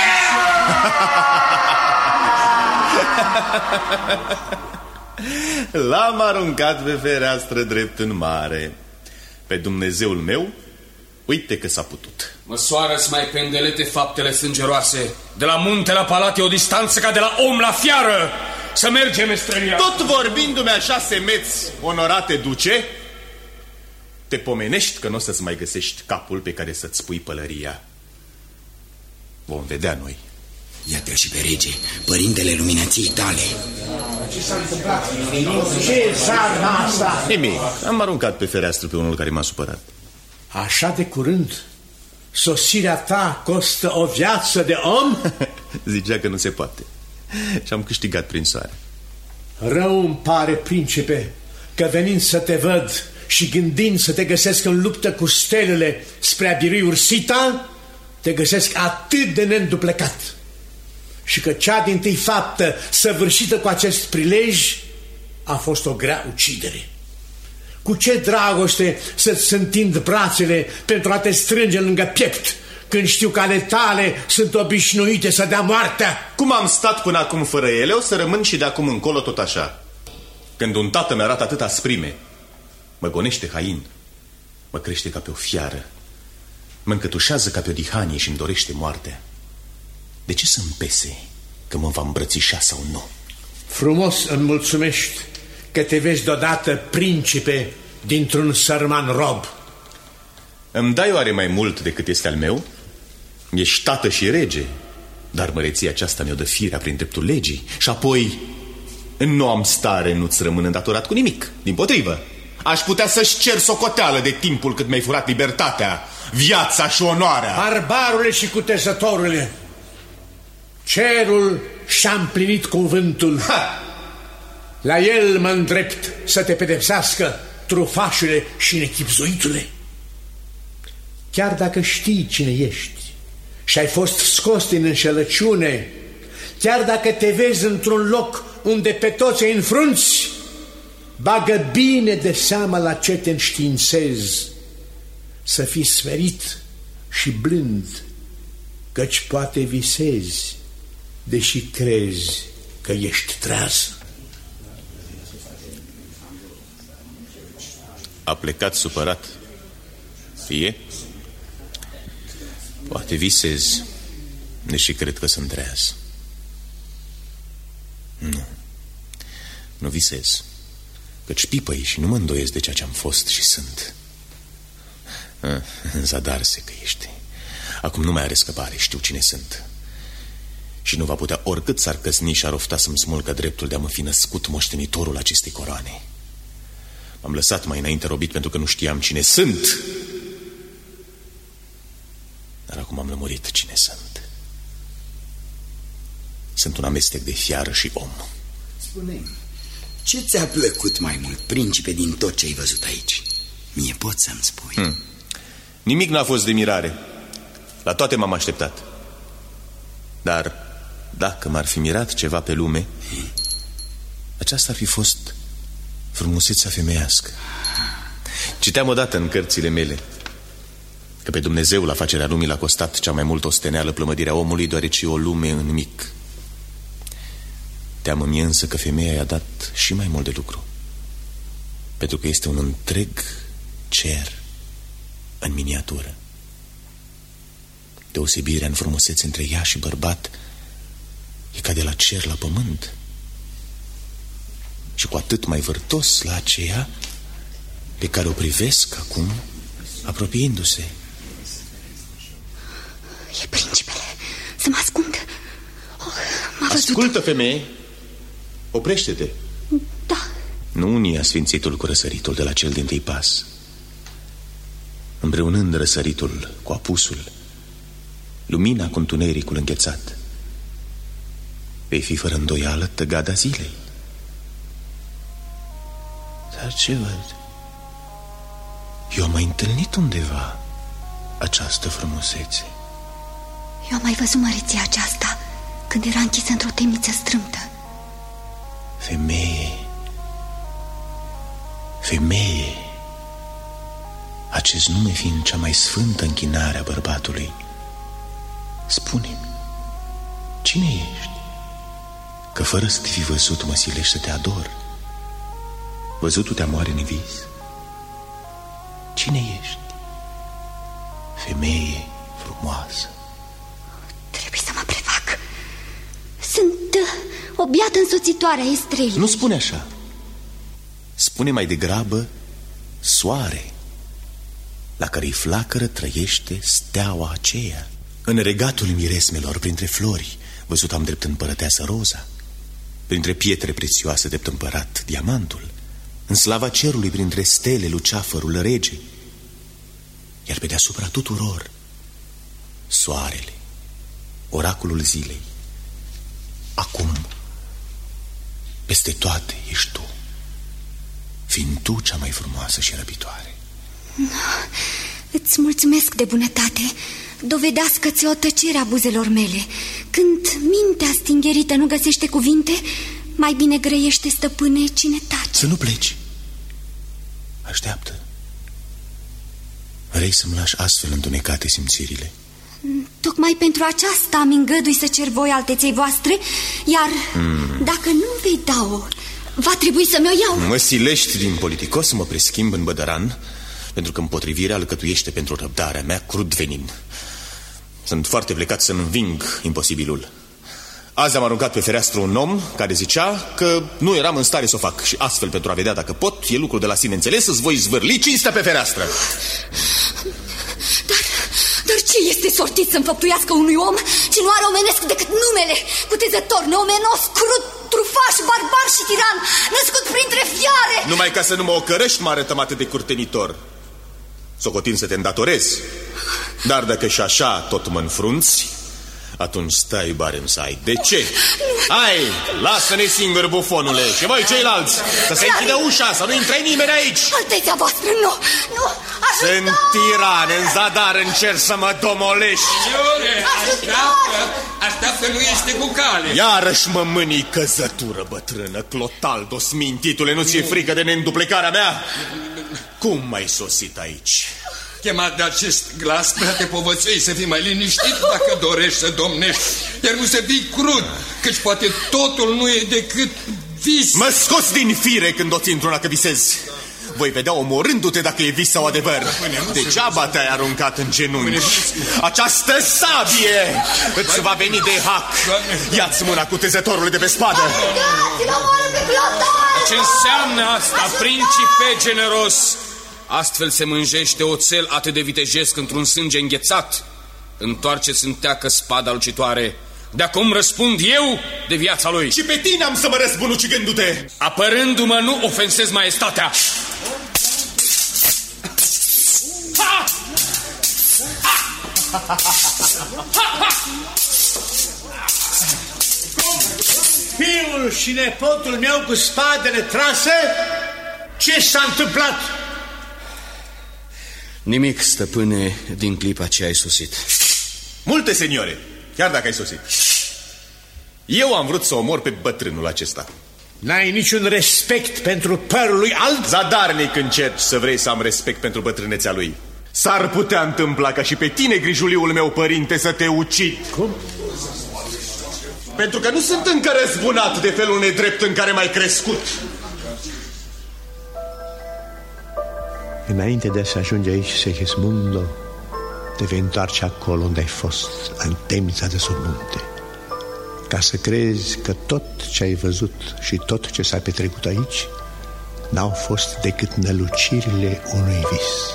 L-am aruncat pe fereastră drept în mare. Pe Dumnezeul meu, uite că s-a putut. Măsoară-ți mai pendelete faptele sângeroase. De la munte la palat e o distanță ca de la om la fiară. Să mergem, Estrelia. Tot vorbindu-mi așa semeți, onorate duce, te pomenești că nu o să-ți mai găsești capul pe care să-ți pui pălăria. Vom vedea noi. Iată-l și pe rege, părintele luminației tale. Ce s-a întâmplat? Ce zarna asta? Nimic, am aruncat pe fereastră pe unul care m-a supărat. Așa de curând? Sosirea ta costă o viață de om? Zicea că nu se poate. Și am câștigat prin soare. Rău îmi pare, principe, că venind să te văd și gândind să te găsesc în luptă cu stelele spre a birui Ursita, te găsesc atât de neînduplecat. Și că cea dintâi faptă săvârșită cu acest prilej a fost o grea ucidere. Cu ce dragoste să-ți întind brațele pentru a te strânge lângă piept, când știu că ale tale sunt obișnuite să dea moartea? Cum am stat până acum fără ele, o să rămân și de acum încolo tot așa. Când un tată mi-arată atâta sprime, mă gonește hain, mă crește ca pe o fiară, mă încătușează ca pe o dihanie și îmi dorește moartea. De ce să-mi pese că mă va îmbrățișa sau nu? Frumos îmi mulțumești că te vezi deodată principe dintr-un sărman rob. Îmi dai oare mai mult decât este al meu? Ești tată și rege, dar măreția aceasta mi-o dă firea prin dreptul legii. Și apoi nu am stare, nu-ți rămân îndatorat cu nimic. Dimpotrivă, aș putea să-și cer socoteală de timpul cât mi-ai furat libertatea, viața și onoarea. Barbarule și cutezătorule, cerul și-a împlinit cuvântul. Ha! La el mă îndrept să te pedepsească, trufașule și nechipzuitule. Chiar dacă știi cine ești și ai fost scos din înșelăciune, chiar dacă te vezi într-un loc unde pe toți îi înfrunți, bagă bine de seama la ce te înștiințezi, să fii smerit și blând, căci poate visezi, deși crezi că ești treaz. A plecat supărat. Fie? Poate visez, deși cred că sunt treaz. Nu, nu visez, căci pipăi și nu mă îndoiesc de ceea ce am fost și sunt. În zadar se căiește. Acum nu mai are scăpare, știu cine sunt. Și nu va putea, oricât s-ar căsni și ar ofta să-mi smulgă dreptul de a mă fi născut moștenitorul acestei coroane. M-am lăsat mai înainte robit pentru că nu știam cine sunt. Dar acum am lămurit cine sunt. Sunt un amestec de fiară și om. Spune-mi, ce ți-a plăcut mai mult, principe, din tot ce ai văzut aici? Mie poți să-mi spui. hmm. Nimic n-a fost de mirare. La toate m-am așteptat. Dar dacă m-ar fi mirat ceva pe lume, hmm. aceasta ar fi fost frumusețea femeiască. Citeam odată în cărțile mele că pe Dumnezeu la facerea lumii l-a costat cea mai mult osteneală plămădirea omului, deoarece o lume în mic. Teamă mie însă că femeia i-a dat și mai mult de lucru, pentru că este un întreg cer în miniatură. Deosebirea în frumusețe între ea și bărbat e ca de la cer la pământ, și cu atât mai vârtos la aceea pe care o privesc acum apropiindu-se. E principele, să mă ascund. Oh, m-a văzut. Ascultă, femeie, oprește-te. Da. Nu unia sfințitul cu răsăritul de la cel dintâi pas. Împreunând răsăritul cu apusul, lumina cu întunericul înghețat, vei fi fără îndoială tăgada zilei. Dar ce văd? Eu am mai întâlnit undeva această frumusețe. Eu am mai văzut măreția aceasta când era închisă într-o temniță strâmtă. Femeie, femeie, acest nume fiind cea mai sfântă închinare a bărbatului, spune-mi, cine ești? Că fără să te fi văzut mă silești să te ador. Văzutul te amoare în vis. Cine ești? Femeie frumoasă. Trebuie să mă prefac. Sunt uh, o biată însoțitoare a Estrelii. Nu spune așa. Spune mai degrabă soare, la cărei flacără trăiește steaua aceea. În regatul miresmelor, printre flori, văzut am drept împărăteasă roza, printre pietre prețioase drept împărat diamantul, în slava cerului printre stele luceafărul rege, iar pe deasupra tuturor soarele, oracolul zilei. Acum peste toate ești tu, fiind tu cea mai frumoasă și răbitoare. Îți mulțumesc de bunătate. Dovedească-ți o tăcere a buzelor mele. Când mintea stingherită nu găsește cuvinte, mai bine grăiește, stăpâne, cine tace. Să nu pleci. Așteaptă. Vrei să-mi lași astfel întunecate simțirile? Tocmai pentru aceasta am îngădui să cer voi alteței voastre. Iar mm. dacă nu vei da-o, va trebui să mi-o iau. Mă silești din politicos să mă preschimb în bădăran, pentru că împotrivirea alcătuiește pentru răbdarea mea crud venin. Sunt foarte plecat să înving imposibilul. Azi am aruncat pe fereastră un om care zicea că nu eram în stare să o fac. Și astfel, pentru a vedea dacă pot, e lucru de la sine înțeles, îți voi zvârli cinstea pe fereastră. Dar, dar ce este sortit să înfăptuiască unui om ce nu are omenesc decât numele? Cutezător, neomenos, crud, trufaș, barbar și tiran, născut printre fiare. Numai ca să nu mă ocărăști, mă arătăm atât de curtenitor. Socotim să te îndatorezi. Dar dacă și așa tot mă înfrunți, atunci stai barem să ai. De ce? Hai, lasă-ne singuri, bufonule. Și voi ceilalți, să se închidă ușa, să nu intre nimeni aici. Alteția voastră, nu, nu, ajută! Sunt tiran, în zadar încerci să mă domolești. Iore, așteaptă, așteaptă, nu este cu cale. Iarăși mă mânii căzătură, bătrână, Clotaldo, smintitule, nu ți-e frică de neînduplecarea mea? Cum m-ai sosit aici? Chemat de acest glas, prea te povățui să fii mai liniștit dacă dorești să domnești, iar nu să fii crud, căci poate totul nu e decât vis. Mă scoți din fire când o ții într-una că visezi. Voi vedea omorându-te dacă e vis sau adevăr. Degeaba te-ai aruncat în genunchi. Această sabie îți va veni de hac. Ia-ți mâna cu tezătorul de pe spadă. Ce înseamnă asta, principe generos? Astfel se mânjește oțel atât de vitejesc într-un sânge înghețat. Întoarceți în teacă spada lucitoare. De acum răspund eu de viața lui. Și pe tine am să mă răzbun ucigându-te. Apărându-mă nu ofensez maestatea. Ha! Fiul și nepotul meu cu spadele trase? Ce s-a întâmplat? Nimic, stăpâne, din clipa ce ai sosit. Multe, seniore, chiar dacă ai sosit. Eu am vrut să omor pe bătrânul acesta. N-ai niciun respect pentru părul lui alb? Zadarnic încerci să vrei să am respect pentru bătrânețea lui. S-ar putea întâmpla ca și pe tine, grijuliul meu părinte, să te ucid. Cum? Pentru că nu sunt încă răzbunat de felul nedrept în care m-ai crescut. Înainte de a se ajunge aici, Segismundo, te vei întoarce acolo unde ai fost, în temnița de sub munte, ca să crezi că tot ce ai văzut și tot ce s-a petrecut aici n-au fost decât nălucirile unui vis.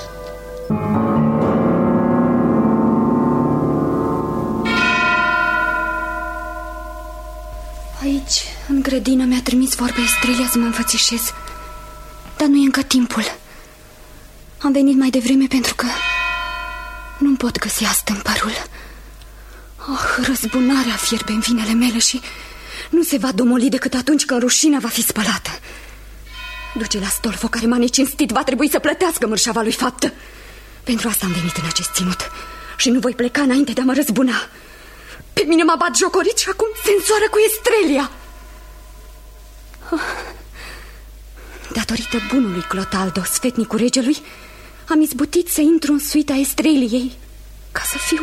Aici, în grădină, mi-a trimis vorba Estrelia să mă înfățișez, dar nu e încă timpul. Am venit mai devreme pentru că nu pot găsi astâmpărul. Oh, răzbunarea fierbe în vinele mele și nu se va domoli decât atunci când rușinea va fi spălată. Duce la Astolfo, care m-a necinstit, va trebui să plătească mărșava lui faptă. Pentru asta am venit în acest ținut și nu voi pleca înainte de a mă răzbuna. Pe mine m-a bat jocorit și acum se însoară cu Estrelia. Datorită bunului Clotaldo, sfetnicul regelui, am izbutit să intru în suita Estreliei ca să fiu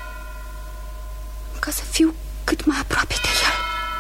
ca să fiu cât mai aproape de el.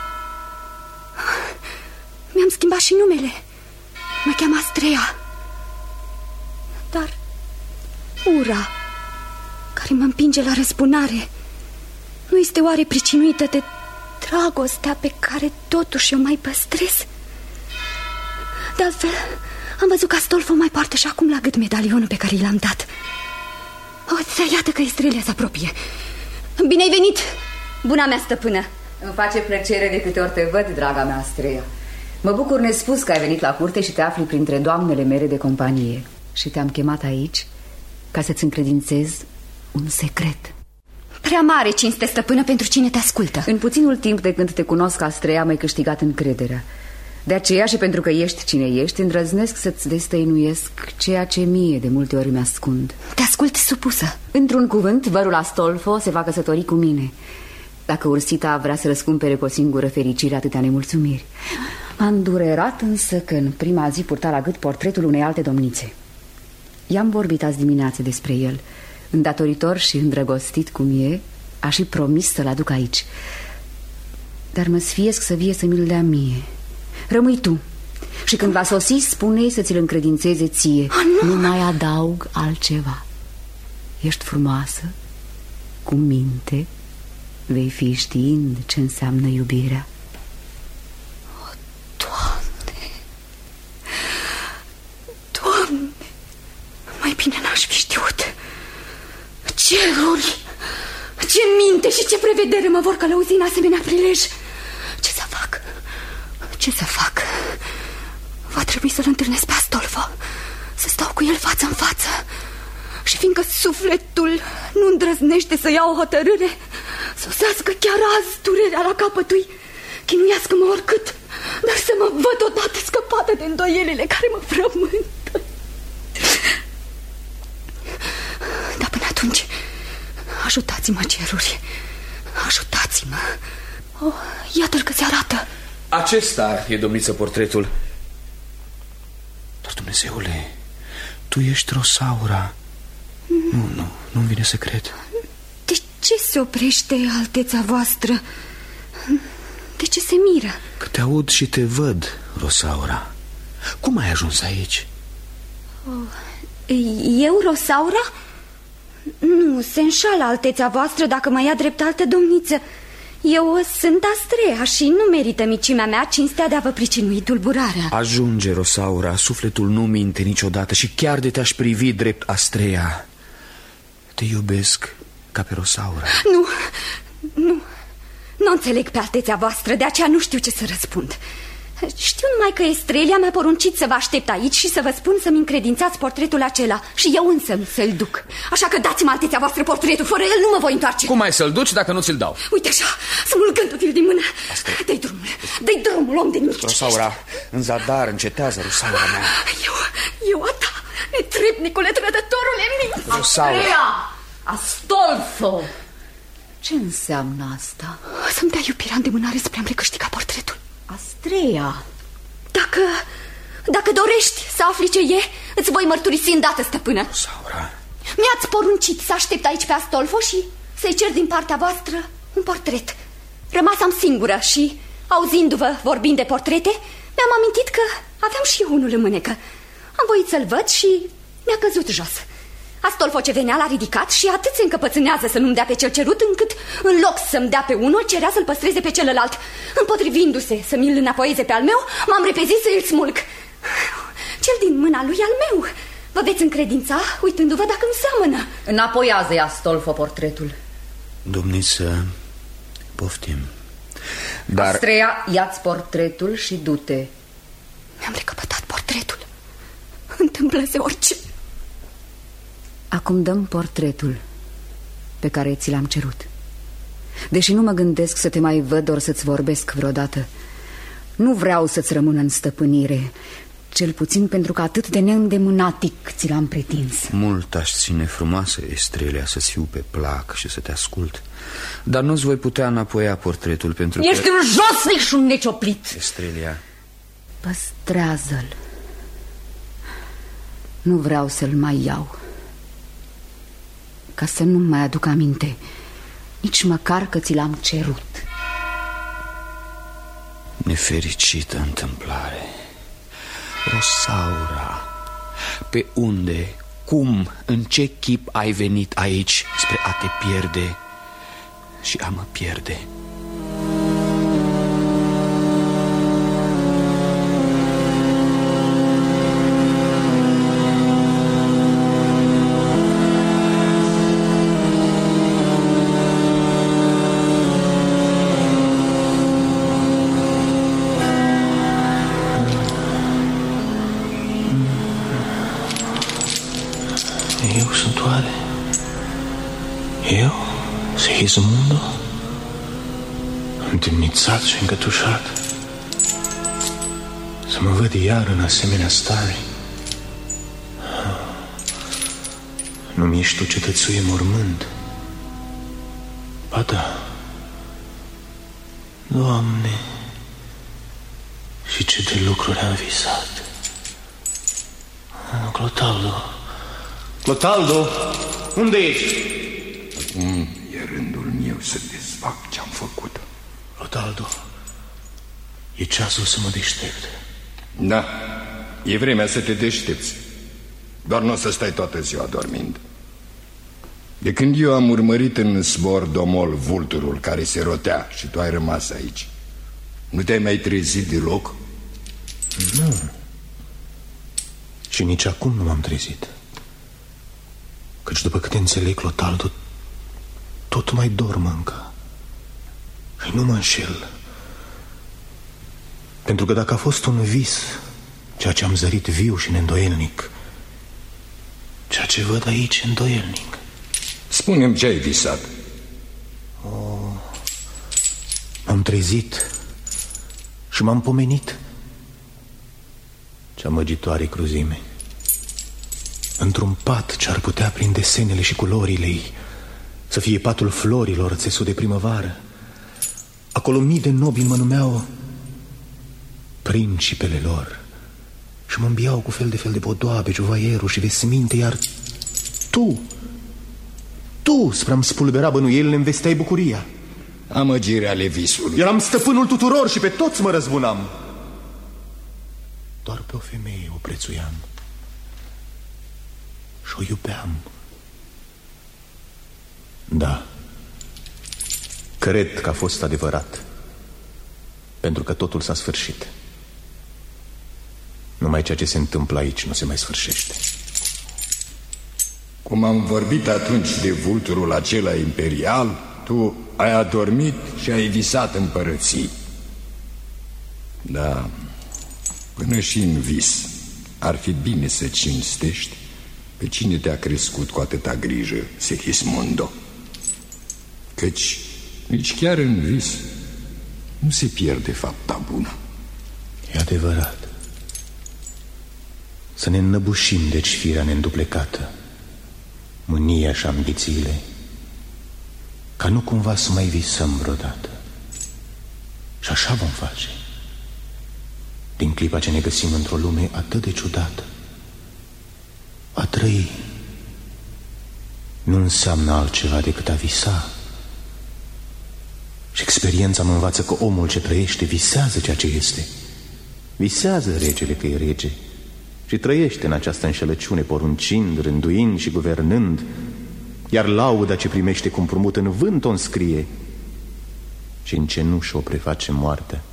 Mi-am schimbat și numele. Mă cheamă Astrea. Dar ura care mă împinge la răzbunare nu este oare pricinuită de dragostea pe care totuși o mai păstrez? De altfel, am văzut că Astolfo mai poartă și acum la gât medalionul pe care i l-am dat. O, iată că Estrelia se apropie. Bine ai venit, buna mea stăpână. Îmi face plăcere de câte ori te văd, draga mea Astrea. Mă bucur nespus că ai venit la curte și te afli printre doamnele mele de companie. Și te-am chemat aici ca să-ți încredințez un secret. Prea mare cinste, stăpână, pentru cine te ascultă. În puținul timp de când te cunosc, Astrea, m-ai câștigat încrederea. De aceea și pentru că ești cine ești, îndrăznesc să-ți destăinuiesc ceea ce mie de multe ori mi-ascund. Te ascult, supusă. Într-un cuvânt, vărul Astolfo se va căsători cu mine. Dacă Ursita vrea să răscumpere cu o singură fericire atâtea nemulțumiri. M-am durerat însă că în prima zi purta la gât portretul unei alte domnițe. I-am vorbit azi dimineață despre el. Îndatoritor și îndrăgostit cum e, a și promis să-l aduc aici. Dar mă sfiesc să vie să mi-l dea mie. Rămâi tu. Și când va sosi, spune-i să ți-l încredințeze ție. Oh, nu. Nu mai adaug altceva. Ești frumoasă, cu minte, vei fi știind ce înseamnă iubirea. O, Doamne! Doamne! Mai bine n-aș fi știut. Ce erori! Ce minte și ce prevedere mă vor călăuzi în asemenea prilej! Ce să fac? Ce să fac? Va trebui să-l întâlnesc pe Astolfo, să stau cu el față în față. Și fiindcă sufletul nu îndrăznește să ia o hotărâre, sosească chiar azi durerea la capătui, chinuiască-mă oricât, dar să mă văd odată scăpată de îndoielile care mă frământă. Dar până atunci, ajutați-mă, ceruri, ajutați-mă. Oh, iată-l că se arată. Acesta e, domniță, portretul. Dar, Dumnezeule, tu ești Rosaura. Mm. Nu, nu, nu-mi vine să cred. De ce se oprește alteța voastră? De ce se miră? Că te aud și te văd, Rosaura. Cum ai ajuns aici? Oh, eu, Rosaura? Nu, se înșală alteța voastră dacă mă ia drept altă domniță. Eu sunt Astrea și nu merită micimea mea cinstea de a vă pricinui tulburarea. Ajunge, Rosaura, sufletul nu minte niciodată și chiar de te-aș privi drept Astrea. Te iubesc ca pe Rosaura. Nu, nu, nu înțeleg pe altețea voastră, de aceea nu știu ce să răspund. Știu numai că Estrelia mi-a poruncit să vă aștept aici și să vă spun să-mi încredințați portretul acela și eu însă să-l duc. Așa că dați-mă, altețea voastră, portretul, fără el nu mă voi întoarce. Cum ai să-l duci dacă nu ți-l dau? Uite așa, smulgându-l din mână. Dă-i drumul, dă-i drumul, om de mici. Rosaura, în zadar încetează, Rosaura mea. Eu, eu a ta, netrebnicule, trădătorule minți. Rosaura. Astrea! Astolfo! Ce înseamnă asta? Să-mi dea iubirea îndemânare spre a-mi recâștiga portretul. Astrea! Dacă, dacă dorești să afli ce e, îți voi mărturisi îndată, stăpână. Rosaura. Mi-ați poruncit să aștept aici pe Astolfo și să-i cer din partea voastră un portret. Rămasam singură și, auzindu-vă vorbind de portrete, mi-am amintit că aveam și eu unul în mânecă. Am voit să-l văd și mi-a căzut jos. Astolfo ce venea l-a ridicat și atât se încăpățânează să nu-mi dea pe cel cerut, încât în loc să-mi dea pe unul, cerea să-l păstreze pe celălalt. Împotrivindu-se să mi-l înapoieze pe al meu, m-am repezit să îl smulg. Cel din mâna lui al meu. Vă veți încredința uitându-vă dacă îmi seamănă. Înapoiază-i, Astolfo, portretul. Domniță, poftim. Dar... Astrea, ia-ți portretul și du-te. Mi-am recăpătat portretul. Întâmplă-se orice. Acum dăm portretul pe care ți l-am cerut. Deși nu mă gândesc să te mai văd ori să-ți vorbesc vreodată, nu vreau să-ți rămân în stăpânire, cel puțin pentru că atât de neîndemânatic ți l-am pretins. Mult aș ține frumoasă, Estrelia, să-ți fiu pe plac și să te ascult, dar nu-ți voi putea înapoia portretul pentru Ești că... un josnic și un necioplit. Estrelia, păstrează-l. Nu vreau să-l mai iau, ca să nu-mi mai aduc aminte nici măcar că ți l-am cerut. Nefericită întâmplare. Rosaura, pe unde, cum, în ce chip ai venit aici spre a te pierde și a mă pierde? Segismundo, întemnițat și încătușat, să mă văd iar în asemenea stare. Nu mi-ești tu cetățuie mormânt? Ba da, Doamne, și ce de lucruri am visat. Clotaldo, Clotaldo, unde ești? Acum e rândul meu să dezfac ce-am făcut. Clotaldo, e ceasul să mă deștept. Da, e vremea să te deștepți. Doar nu o să stai toată ziua dormind. De când eu am urmărit în zbor domol vulturul care se rotea și tu ai rămas aici, nu te-ai mai trezit deloc? Nu. Și nici acum nu m-am trezit. Căci după câte înțeleg, Clotaldo, tot mai dorm încă. Și nu mă înșel. Pentru că dacă a fost un vis, ceea ce am zărit viu și neîndoielnic, ceea ce văd aici îndoielnic. Spune-mi ce ai visat. Oh, m-am trezit și m-am pomenit. Ce amăgitoare cruzime. Într-un pat ce ar putea prin desenele și culorile ei să fie patul florilor țesut de primăvară. Acolo mii de nobili mă numeau principele lor și mă îmbiau cu fel de fel de podoabe, juvaieruri și vesminte, iar tu, tu, spre-am spulbera bănuielile, îmi vesteai bucuria. Amăgirea ale visului. Eram stăpânul tuturor și pe toți mă răzbunam. Doar pe o femeie o prețuiam și o iubeam. Da, cred că a fost adevărat, pentru că totul s-a sfârșit. Numai ceea ce se întâmplă aici nu se mai sfârșește. Cum am vorbit atunci de vulturul acela imperial, tu ai adormit și ai visat împărății. Da, până și în vis ar fi bine să cinstești pe cine te-a crescut cu atâta grijă, Segismundo. Căci nici chiar în vis nu se pierde fapta bună. E adevărat. Să ne înnăbușim deci firea neînduplecată, mânia și ambițiile, ca nu cumva să mai visăm vreodată. Și așa vom face, din clipa ce ne găsim într-o lume atât de ciudată. A trăi nu înseamnă altceva decât a visa. Și experiența mă învață că omul ce trăiește visează ceea ce este. Visează regele că e rege și trăiește în această înșelăciune, poruncind, rânduind și guvernând, iar lauda ce primește cu împrumut în vânt o înscrie și în cenușă o preface moartea.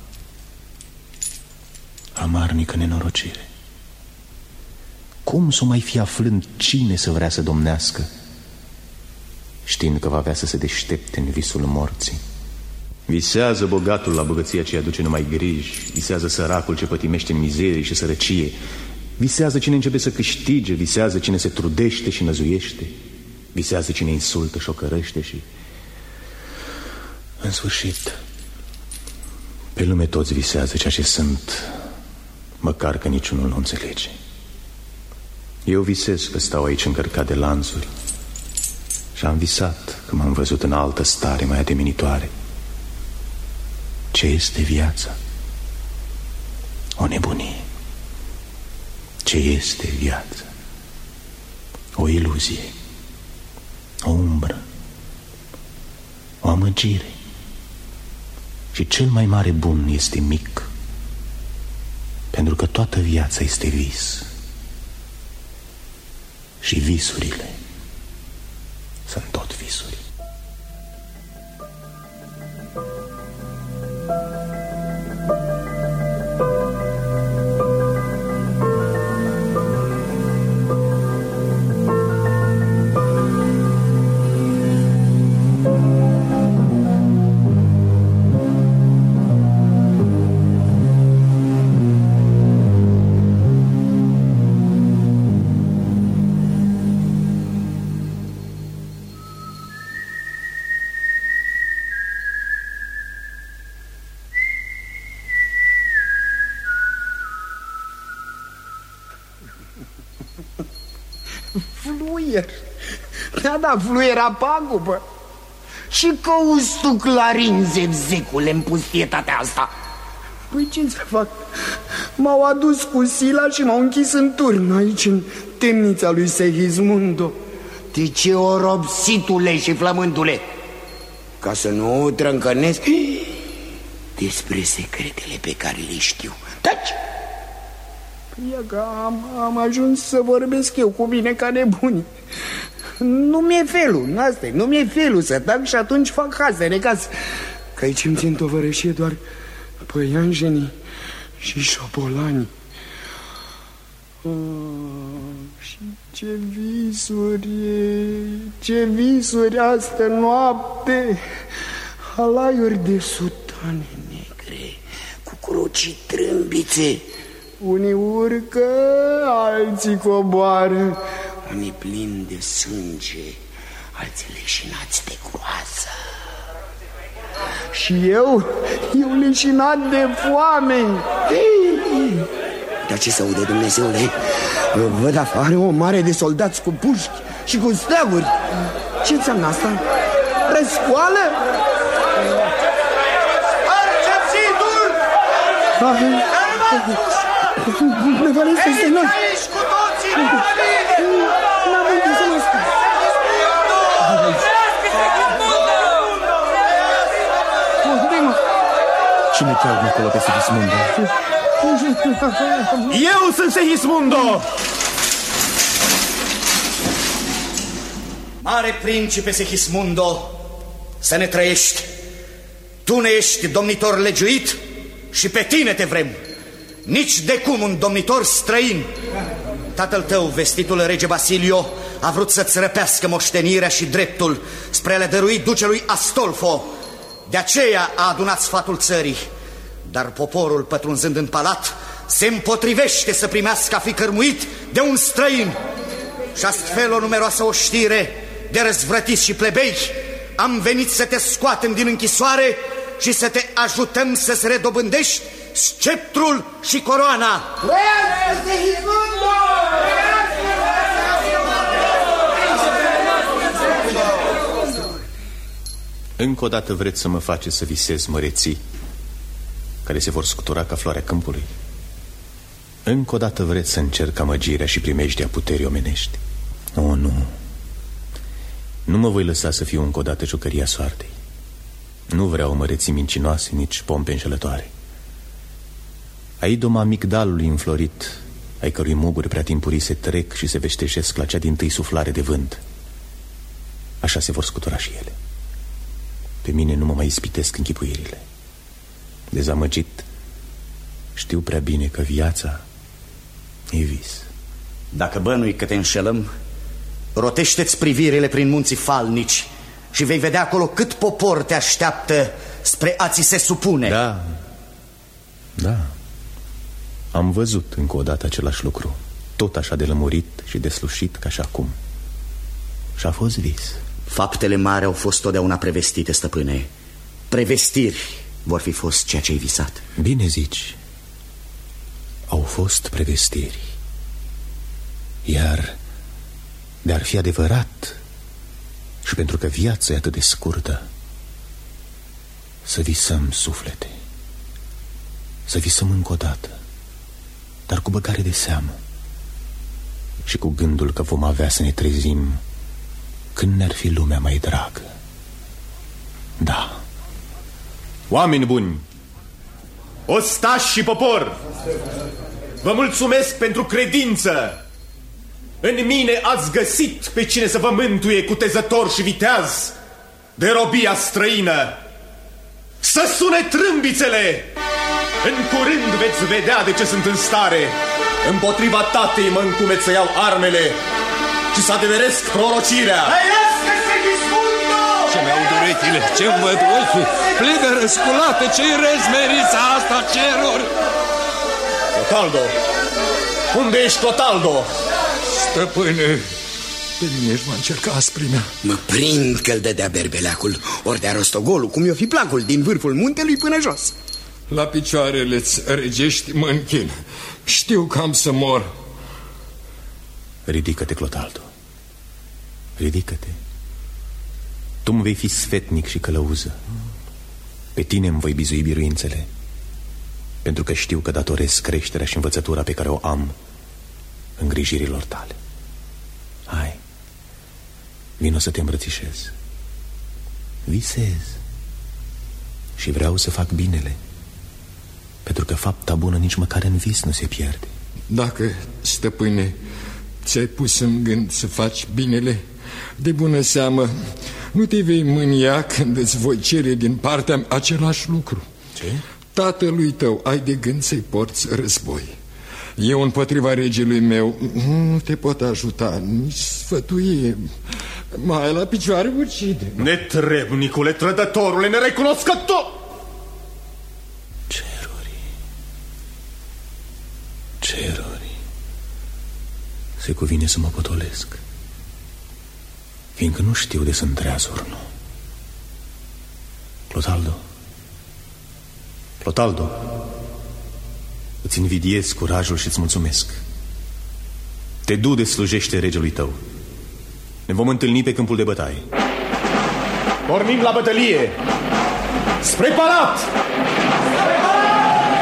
Amarnică nenorocire. Cum să mai fi aflând cine să vrea să domnească, știind că va avea să se deștepte în visul morții? Visează bogatul la bogăția ce aduce numai griji, visează săracul ce pătimește în mizerie și sărăcie, visează cine începe să câștige, visează cine se trudește și năzuiește, visează cine insultă și ocărăște și... În sfârșit, pe lume toți visează ceea ce sunt, măcar că niciunul nu înțelege. Eu visez că stau aici încărcat de lanțuri și am visat că m-am văzut în altă stare mai ademenitoare. Ce este viața? O nebunie. Ce este viața? O iluzie, o umbră, o amăgire. Și cel mai mare bun este mic, pentru că toată viața este vis. Și visurile sunt tot visuri. Fluier. Da, da, fluiera pagubă. Și căuți tu clarin, zevzecule, în pustietatea asta. Păi ce să fac? M-au adus cu sila și m-au închis în turn aici, în temnița lui Segismundo. De ce, oropsitule și flământule? Ca să nu trâncănesc despre secretele pe care le știu. Taci! Ia că am, am ajuns să vorbesc eu cu mine ca nebuni. Nu mi-e felul, asta nu mi-e felul să tac și atunci fac haze, necaz. Că aici îmi țin tovărășie doar păianjenii și șopolanii. Oh, și ce visuri, ce visuri astă noapte. Halaiuri de sutane negre cu cruci trâmbițe. Unii urcă, alții coboară, unii plini de sânge, alții leșinați de groază. Și eu, eu leșinat de foame. Dar ce se aude, Dumnezeule? Văd afară o mare de soldați cu puști și cu steaguri. Ce înseamnă asta? Răscoală? Arcețitul! Ne valesc peste noi. Aici cu toții la mine! N-am înțeles. Cine cheamă acolo pe Segismundo? Eu sunt Segismundo! Mare principe Segismundo, să ne trăiești. Tu ne ești domnitor legiuit și pe tine te vrem. Nici de cum un domnitor străin. Tatăl tău, vestitul rege Basilio, a vrut să-ți răpească moștenirea și dreptul spre a le dărui ducelui Astolfo. De aceea a adunat sfatul țării. Dar poporul, pătrunzând în palat, se împotrivește să primească a fi cărmuit de un străin. Și astfel o numeroasă oștire de răzvrătiți și plebei, am venit să te scoatem din închisoare și să te ajutăm să-ți redobândești sceptrul și coroana. Încă o dată vreți să mă faceți să visez măreții care se vor scutura ca floarea câmpului? Încă o dată vreți să încerc amăgirea și primejdea puterii omenești? O, nu. Nu mă voi lăsa să fiu încă o dată jucăria soartei. Nu vreau măreții mincinoase, nici pompe înșelătoare. Aidoma amigdalului înflorit, ai cărui muguri prea timpurii se trec și se veșteșesc la cea dintâi suflare de vânt, așa se vor scutura și ele. Pe mine nu mă mai ispitesc închipuirile. Dezamăgit, știu prea bine că viața e vis. Dacă bănui că te înșelăm, rotește-ți privirile prin munții falnici și vei vedea acolo cât popor te așteaptă spre a ți se supune. Da, da. Am văzut încă o dată același lucru, tot așa de lămurit și deslușit ca și acum. Și a fost vis. Faptele mari au fost totdeauna prevestite, stăpâne. prevestiri vor fi fost ceea ce ai visat. Bine zici. Au fost prevestiri. Iar de-ar fi adevărat, și pentru că viața e atât de scurtă, să visăm, suflete. Să visăm încă o dată, dar cu băgare de seamă și cu gândul că vom avea să ne trezim când ne-ar fi lumea mai dragă. Da. Oameni buni, ostași și popor, vă mulțumesc pentru credință. În mine ați găsit pe cine să vă mântuie cutezător și viteaz de robia străină. Să sune trâmbițele! În curând veți vedea de ce sunt în stare. Împotriva tatei mă încumet să iau armele și să adeveresc prorocirea. Trăiască Segismundo! Ce-mi aud urechile, ce-mi văd ochii, plegă răsculate, ce-i rezmerița asta ceruri? Clotaldo! Unde ești, Clotaldo? Stăpâne, pe mine își va încerca asprimea. Mă prind că-l dădea berbeleacul, ori de-a rostogolul, cum i-o fi placul, din vârful muntelui până jos. La picioarele-ți regești mă închin. Știu că am să mor. Ridică-te, Clotaldo. Ridică-te. Tu îmi vei fi sfetnic și călăuză. Pe tine îmi voi bizui biruințele, pentru că știu că datoresc creșterea și învățătura pe care o am îngrijirilor tale. Hai, vino să te îmbrățișez. Visez și vreau să fac binele, pentru că fapta bună nici măcar în vis nu se pierde. Dacă, stăpâne, ți-ai pus în gând să faci binele, de bună seamă nu te vei mânia când îți voi cere din partea mea același lucru. Ce? Tatălui tău ai de gând să-i porți război. Eu împotriva regelui meu nu te pot ajuta, nici sfătui. Mai la picioare ucide. Netrebnicule, trădătorule, nerecunoscător! Ceruri, ceruri, se cuvine să mă potolesc, fiindcă nu știu de sunt treazuri, nu. Clotaldo, Clotaldo, îți invidiez curajul și îți mulțumesc. Te du de slujește regelui tău. Ne vom întâlni pe câmpul de bătaie. Pornim la bătălie! Spre palat! Spre palat!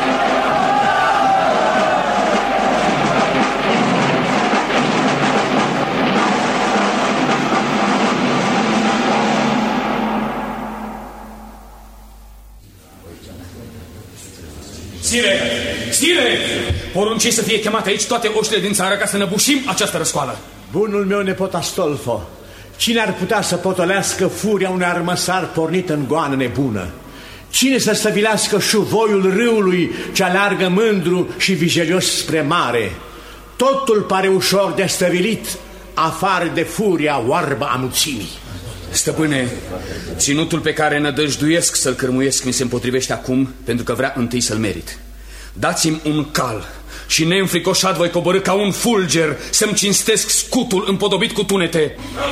Sire! Sire! Porunci să fie chemate aici toate oștile din țară ca să năbușim această răscoală. Bunul meu nepot Astolfo, cine ar putea să potolească furia unui armăsar pornit în goană nebună? Cine să stăvilească șuvoiul râului ce aleargă mândru și vigelios spre mare? Totul pare ușor de stăvilit, afară de furia oarbă a mulțimii. Stăpâne, ținutul pe care nădăjduiesc să-l cârmuiesc mi se împotrivește acum, pentru că vrea întâi să-l merit. Dați-mi un cal și neînfricoșat voi coborî ca un fulger să-mi cinstesc scutul împodobit cu tunete.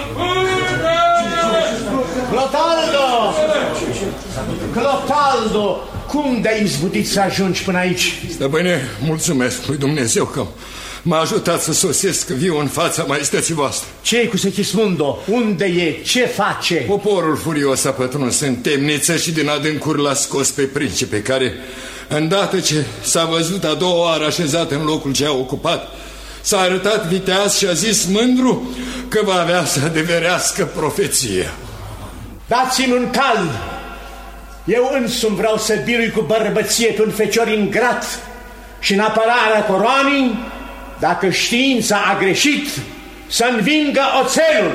Clotaldo! Clotaldo! Cum de-ai izbutit să ajungi până aici? Stăpâne, mulțumesc lui Dumnezeu că m-a ajutat să sosesc viu în fața maestății voastre. Ce-i cu Segismundo? Unde e? Ce face? Poporul furios a pătruns în temniță și din adâncuri l-a scos pe principe, care, îndată ce s-a văzut a doua oară așezat în locul ce a ocupat, s-a arătat viteaz și a zis mândru că va avea să adeverească profeția. Dați-mi un cal! Eu însumi vreau să birui cu bărbăție pe un fecior ingrat și în apărarea coroanei, dacă știința a greșit, să învingă oțelul.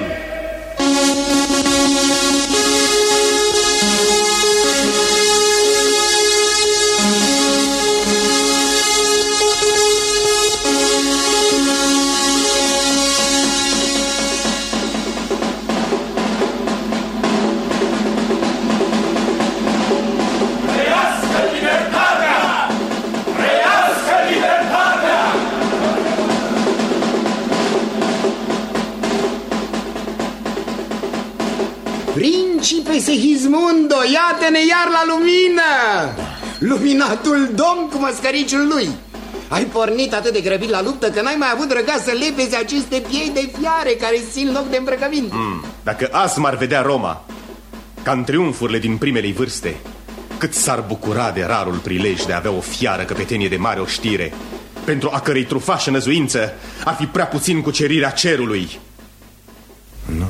Principe Segismundo, iată-ne iar la lumină! Luminatul domn cu măscăriciul lui. Ai pornit atât de grăbit la luptă că n-ai mai avut răgaz să lepezi aceste piei de fiare care țin loc de îmbrăcăminte. mm, Dacă azi m-ar vedea Roma ca în triumfurile din primele vârste, cât s-ar bucura de rarul prilej de a avea o fiară căpetenie de mare oștire, pentru a cărei trufașă năzuință ar fi prea puțin cu cerirea cerului. Nu.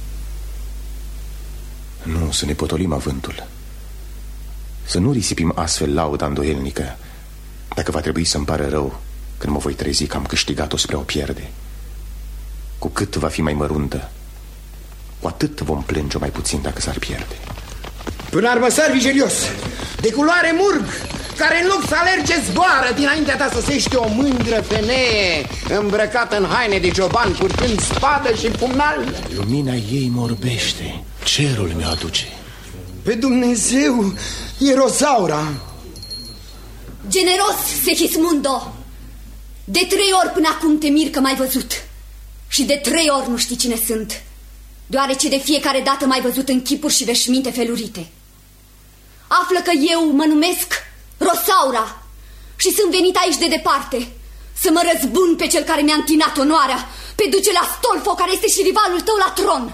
Nu, să ne potolim avântul. Să nu risipim astfel lauda îndoielnică, dacă va trebui să-mi pare rău când mă voi trezi că am câștigat-o spre o pierde. Cu cât va fi mai măruntă, cu atât vom plânge mai puțin dacă s-ar pierde. Până armăsar vigilios, de culoare murg, care în loc să alerge zboară dinaintea ta să sește o mândră femeie îmbrăcată în haine de cioban, purtând spadă și pumnal. Lumina ei mă orbește, cerul mi-o aduce. Pe Dumnezeu, e Rosaura. Generos, Segismundo, de trei ori până acum te mir că m-ai văzut și de trei ori nu știi cine sunt, deoarece de fiecare dată m-ai văzut în chipuri și veșminte felurite. Află că eu mă numesc Rosaura și sunt venit aici de departe să mă răzbun pe cel care mi-a întinat onoarea, pe ducele Astolfo, care este și rivalul tău la tron.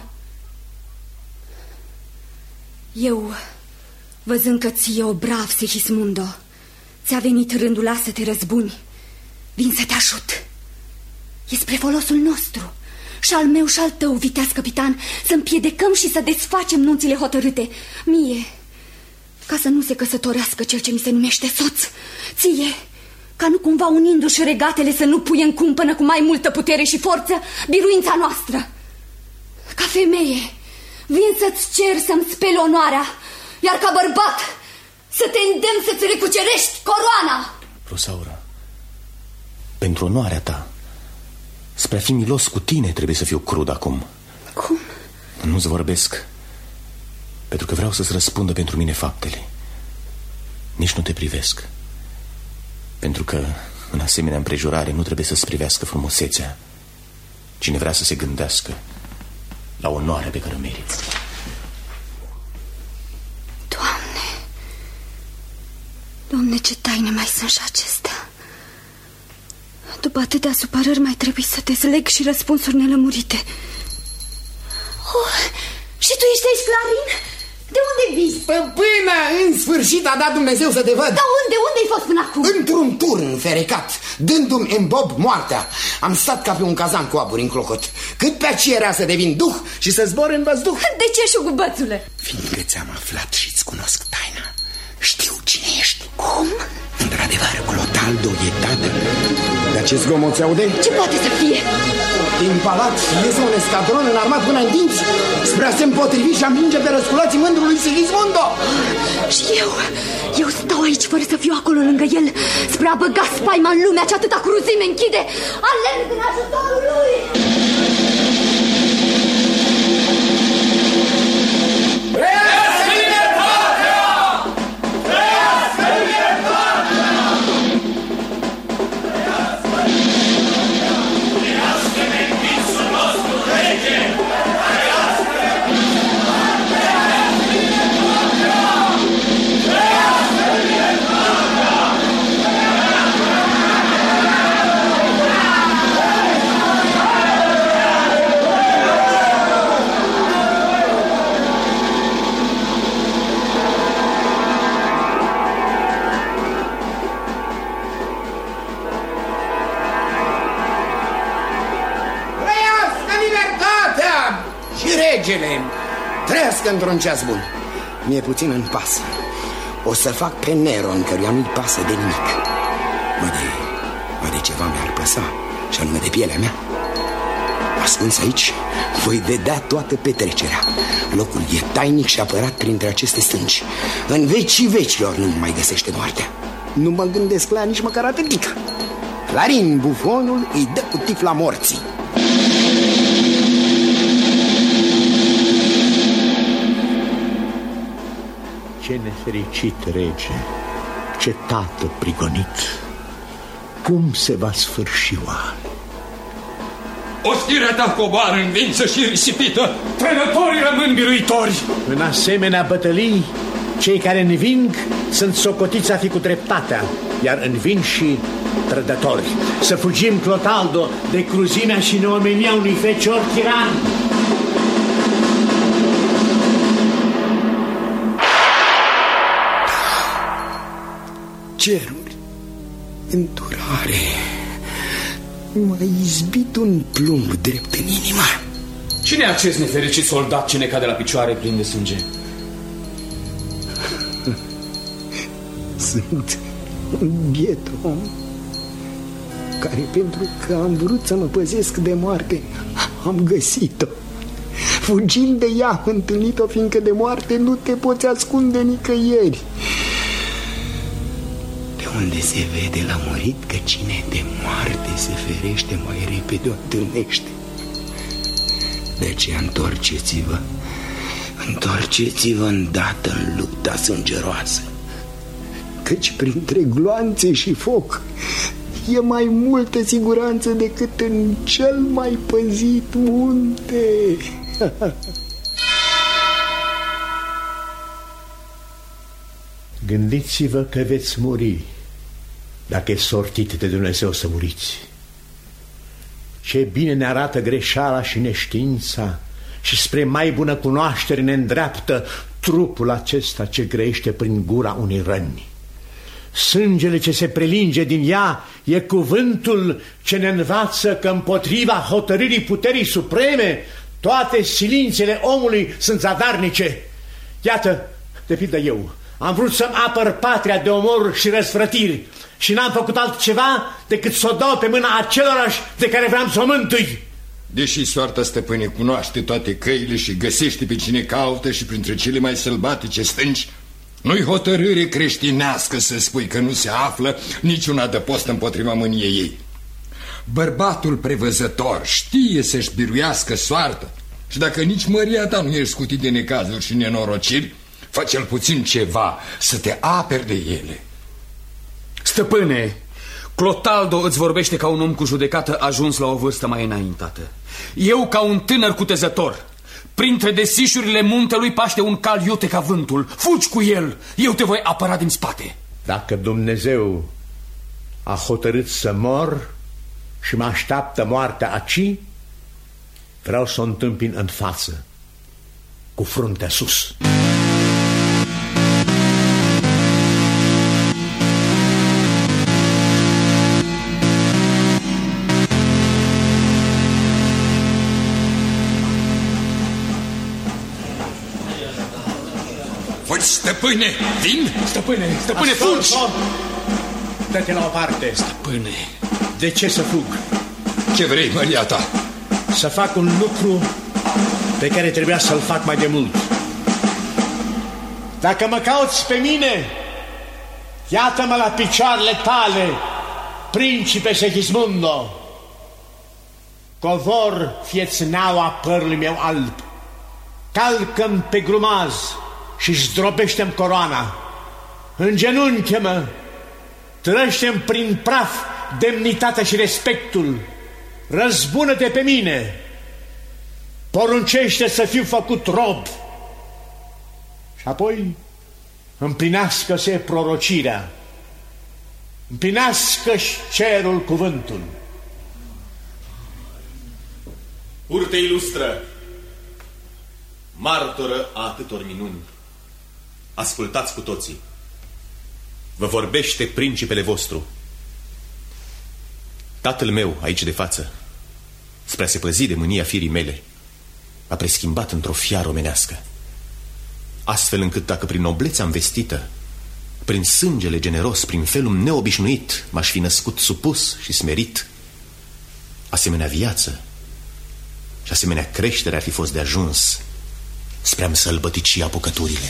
Eu, văzând că ție o brav, Segismundo, ți-a venit rândul a să te răzbuni, vin să te ajut. E spre folosul nostru și al meu și al tău, viteaz capitan, să împiedecăm și să desfacem nunțile hotărâte. Mie, ca să nu se căsătorească cel ce mi se numește soț. Ție, ca nu cumva unindu-și regatele să nu puie în cumpănă cu mai multă putere și forță biruința noastră. Ca femeie, vin să-ți cer să-mi speli onoarea, iar ca bărbat să te îndemn să-ți recucerești coroana. Rosaura, pentru onoarea ta, spre a fi milos cu tine, trebuie să fiu crud acum. Cum? Nu-ți vorbesc, pentru că vreau să-ți răspundă pentru mine faptele. Nici nu te privesc, pentru că în asemenea împrejurare nu trebuie să-ți privească frumusețea. Cine vrea să se gândească la onoarea pe care o meriți. Doamne, Doamne, ce taine mai sunt și acestea. După atâtea supărări mai trebuie să te zleg și răspunsuri nelămurite. Oh, și tu ești aici, Clarin? De unde vii? Până în sfârșit a dat Dumnezeu să te văd. Dar unde? Unde ai fost până acum? Într-un turn ferecat, dându-mi în bob moartea. Am stat ca pe un cazan cu aburi în clocot. Cât pe aceea era să devin duh și să zbor în văzduh. De ce, șugubățule? Fiindcă ți-am aflat și-ți cunosc taina. Știu cine ești. Cum? Într-adevăr, Clotaldo e tatăl. Dar ce zgomot se aude? Ce poate să fie? Din palat iese un escadron înarmat până în dinți spre a se împotrivi și a împinge pe răsculații mândrului Sigismundo. Și eu, eu stau aici fără să fiu acolo lângă el, spre a băga spaima în lumea ce atâta cruzime închide. Alerg în ajutorul lui! Regele, trăiască într-un ceas bun. Mi-e puțin în pasă. O să fac pe Neron, căruia nu-i pasă de nimic. Mă de, mă de ceva mi-ar păsa, și anume de pielea mea. Ascuns aici, voi vedea toată petrecerea. Locul e tainic și apărat printre aceste stânci. În vecii vecilor nu mai găsește moartea. Nu mă gândesc la nici măcar atâtica. Clarin, bufonul, îi dă cu tifla morții. Ce nefericit rege, ce tată prigonit, cum se va sfârși oare? Ostirea ta coboară învinsă și risipită. Trădătorii rămân biruitori. În asemenea bătălii, cei care înving sunt socotiți a fi cu dreptatea, iar învin și trădători. Să fugim, Clotaldo, de cruzimea și neomenia unui fecior tiran. Ceruri, îndurare, m-a izbit un plumb drept în inima. Cine e acest nefericit soldat ce ne cade la picioare plin de sânge? Sunt un biet om care, pentru că am vrut să mă păzesc de moarte, am găsit-o. Fugind de ea, am întâlnit-o, fiindcă de moarte nu te poți ascunde nicăieri. De unde se vede la murit că cine de moarte se ferește, mai repede o întâlnește. De aceea întorceți-vă, întorceți-vă îndată în lupta sângeroasă, căci printre gloanțe și foc e mai multă siguranță decât în cel mai păzit munte. Gândiți-vă că veți muri dacă e sortit de Dumnezeu să muriți. Ce bine ne arată greșeala și neștiința și spre mai bună cunoaștere ne îndreaptă trupul acesta ce grăiește prin gura unei răni. Sângele ce se prelinge din ea e cuvântul ce ne învață că împotriva hotărârii puterii supreme toate silințele omului sunt zadarnice. Iată, de pildă eu, am vrut să-mi apăr patria de omoruri și răsfrătiri și n-am făcut altceva decât să o dau pe mâna acelorași de care vreau să o mântui. Deși soarta, stăpâne, cunoaște toate căile și găsește pe cine caută și printre cele mai sălbatice stânci, nu-i hotărâre creștinească să spui că nu se află niciun adăpost împotriva mâniei ei. Bărbatul prevăzător știe să-și biruiască soarta și dacă nici măria ta nu ești scutit de necazuri și nenorociri, fă cel puțin ceva să te aperi de ele. Stăpâne, Clotaldo îți vorbește ca un om cu judecată ajuns la o vârstă mai înaintată. Eu ca un tânăr cutezător. Printre desișurile muntelui paște un cal iute ca vântul. Fugi cu el, eu te voi apăra din spate. Dacă Dumnezeu a hotărât să mor și mă așteaptă moartea aci, vreau să o întâmpin în față, cu fruntea sus. Stăpâne, vin? Stăpâne, stăpâne, fugi! Dă-te la o parte. Stăpâne. De ce să fug? Ce vrei, măria ta? Să fac un lucru pe care trebuia să-l fac mai de mult. Dacă mă cauți pe mine, iată-mă la picioarele tale, principe Segismundo. Covor fiețneaua părului meu alb, calcă-mi pe grumaz și zdrobește-mi coroana, îngenunche-mă, trăște-mi prin praf demnitatea și respectul, răzbună-te pe mine, poruncește să fiu făcut rob și apoi împlinească-se prorocirea, împlinească-și cerul cuvântul. Curte ilustră, martoră a atâtor minuni, ascultați cu toții. Vă vorbește principele vostru. Tatăl meu, aici de față, spre a se păzi de mânia firii mele, a preschimbat într-o fiară omenească, astfel încât dacă prin noblețea învestită, prin sângele generos, prin felul neobișnuit, m-aș fi născut supus și smerit, asemenea viață și asemenea creștere ar fi fost de ajuns spre a-mi sălbătici apucăturile.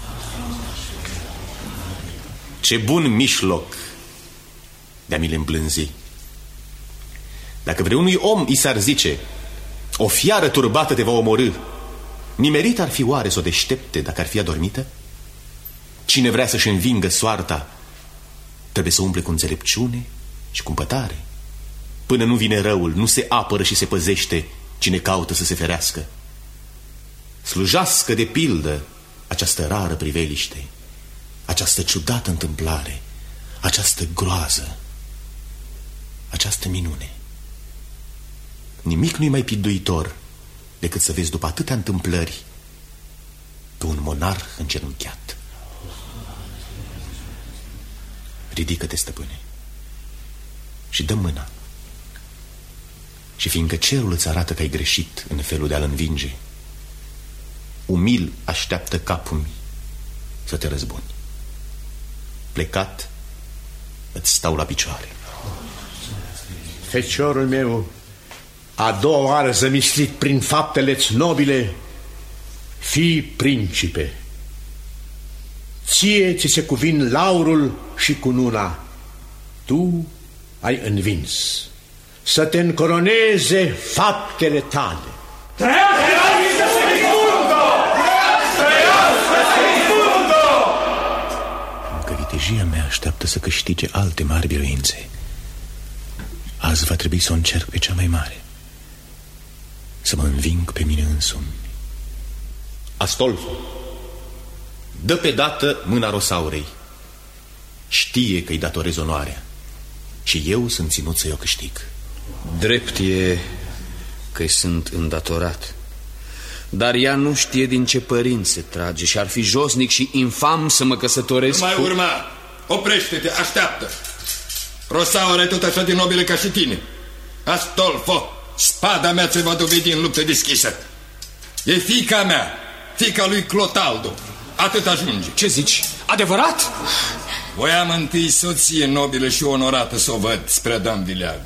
Ce bun mișloc de-a mi le îmblânzi! Dacă vreunui om i s-ar zice, o fiară turbată te va omorâ, nimerit ar fi oare să o deștepte dacă ar fi adormită? Cine vrea să-și învingă soarta trebuie să umple cu înțelepciune și cu împătare. Până nu vine răul, nu se apără și se păzește cine caută să se ferească. Slujească de pildă această rară priveliște, această ciudată întâmplare, această groază, această minune. Nimic nu-i mai piduitor decât să vezi după atâtea întâmplări pe un monarh îngenunchiat. Ridică-te, stăpâne, și dă mâna. Și fiindcă cerul îți arată că ai greșit în felul de a-l învinge, umil așteaptă capul să te răzbuni. Plecat, îți stau la picioare. Feciorul meu, a doua oară zămislit prin faptele-ți nobile, fii principe. Ție ți se cuvin laurul și cununa. Tu ai învins. Să te încoroneze faptele tale. Încă vitejia mea așteaptă să câștige alte mari biruințe. Azi va trebui să o încerc pe cea mai mare, să mă înving pe mine însumi. Astolfo, dă pe dată mâna Rosaurei. Știe că-i datorez onoarea și eu sunt ținut să-i o câștig. Drept e că-i sunt îndatorat, dar ea nu știe din ce părinți se trage și ar fi josnic și infam să mă căsătoresc. Nu mai cu... urma, oprește-te, așteaptă. Rosaura e tot așa de nobilă ca și tine. Astolfo, spada mea ți va dovedi în luptă deschisă. E fiica mea, fiica lui Clotaldo. Atât ajunge. Ce zici? Adevărat? Voiam întâi soție nobilă și onorată să o văd spre Dan Vileag.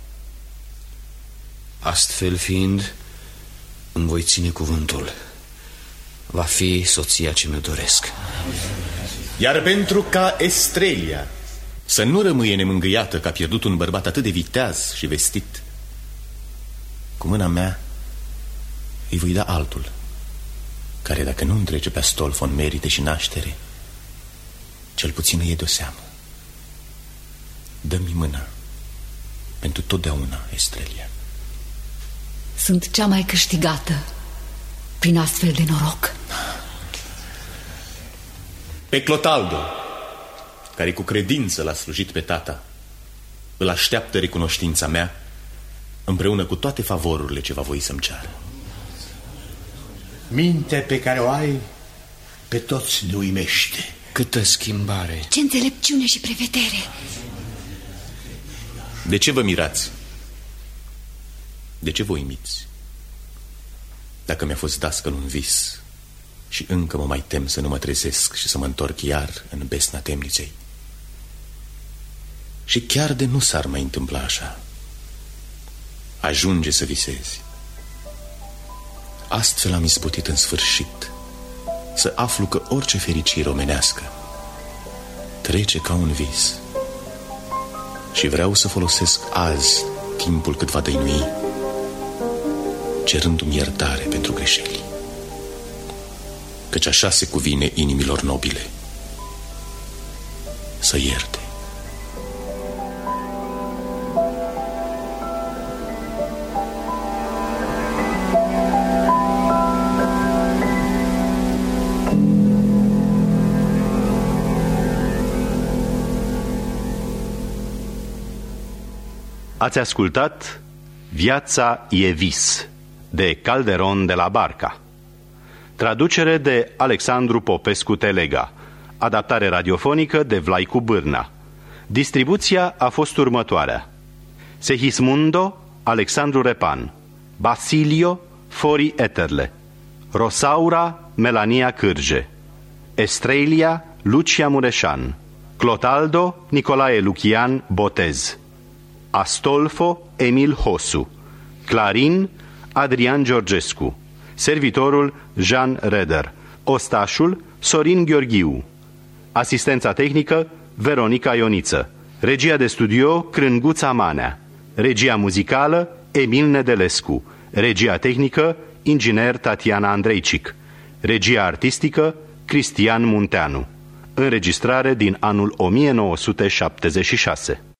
Astfel fiind, îmi voi ține cuvântul. Va fi soția ce mi-o doresc. Iar pentru ca Estrelia să nu rămâie nemângâiată că a pierdut un bărbat atât de viteaz și vestit, cu mâna mea îi voi da altul, care dacă nu întrece pe Astolfo în merite și naștere, cel puțin îi e de-o seamă. Dă-mi mâna pentru totdeauna, Estrelia. Sunt cea mai câștigată prin astfel de noroc. Pe Clotaldo, care cu credință l-a slujit pe tata, îl așteaptă recunoștința mea, împreună cu toate favorurile ce va voi să-mi ceară. Mintea pe care o ai pe toți ne uimește. Câtă schimbare! Ce înțelepciune și prevedere! De ce vă mirați? De ce vă uimiți? Dacă mi-a fost dascăl un vis și încă mă mai tem să nu mă trezesc și să mă întorc iar în besna temniței. Și chiar de nu s-ar mai întâmpla așa, ajunge să visezi. Astfel am izbutit în sfârșit să aflu că orice fericire omenească trece ca un vis. Și vreau să folosesc azi timpul cât va dăinui, cerându-mi iertare pentru greșeli, căci așa se cuvine inimilor nobile, să ierte. Ați ascultat Viața e vis de Calderon de la Barca. Traducere de Alexandru Popescu Telega. Adaptare radiofonică de Vlaicu Bârna. Distribuția a fost următoarea: Segismundo, Alexandru Repan; Basilio, Fori Eterle; Rosaura, Melania Cârge; Estrelia, Lucia Mureșan; Clotaldo, Nicolae Lucian Botez; Astolfo, Emil Hosu; Clarin, Adrian Georgescu; servitorul, Jean Reder; ostașul, Sorin Gheorghiu; asistența tehnică, Veronica Ioniță; regia de studio, Crânguța Manea; regia muzicală, Emil Nedelescu; regia tehnică, inginer Tatiana Andreicic; regia artistică, Cristian Munteanu. Înregistrare din anul o mie nouă sute șaptezeci și șase.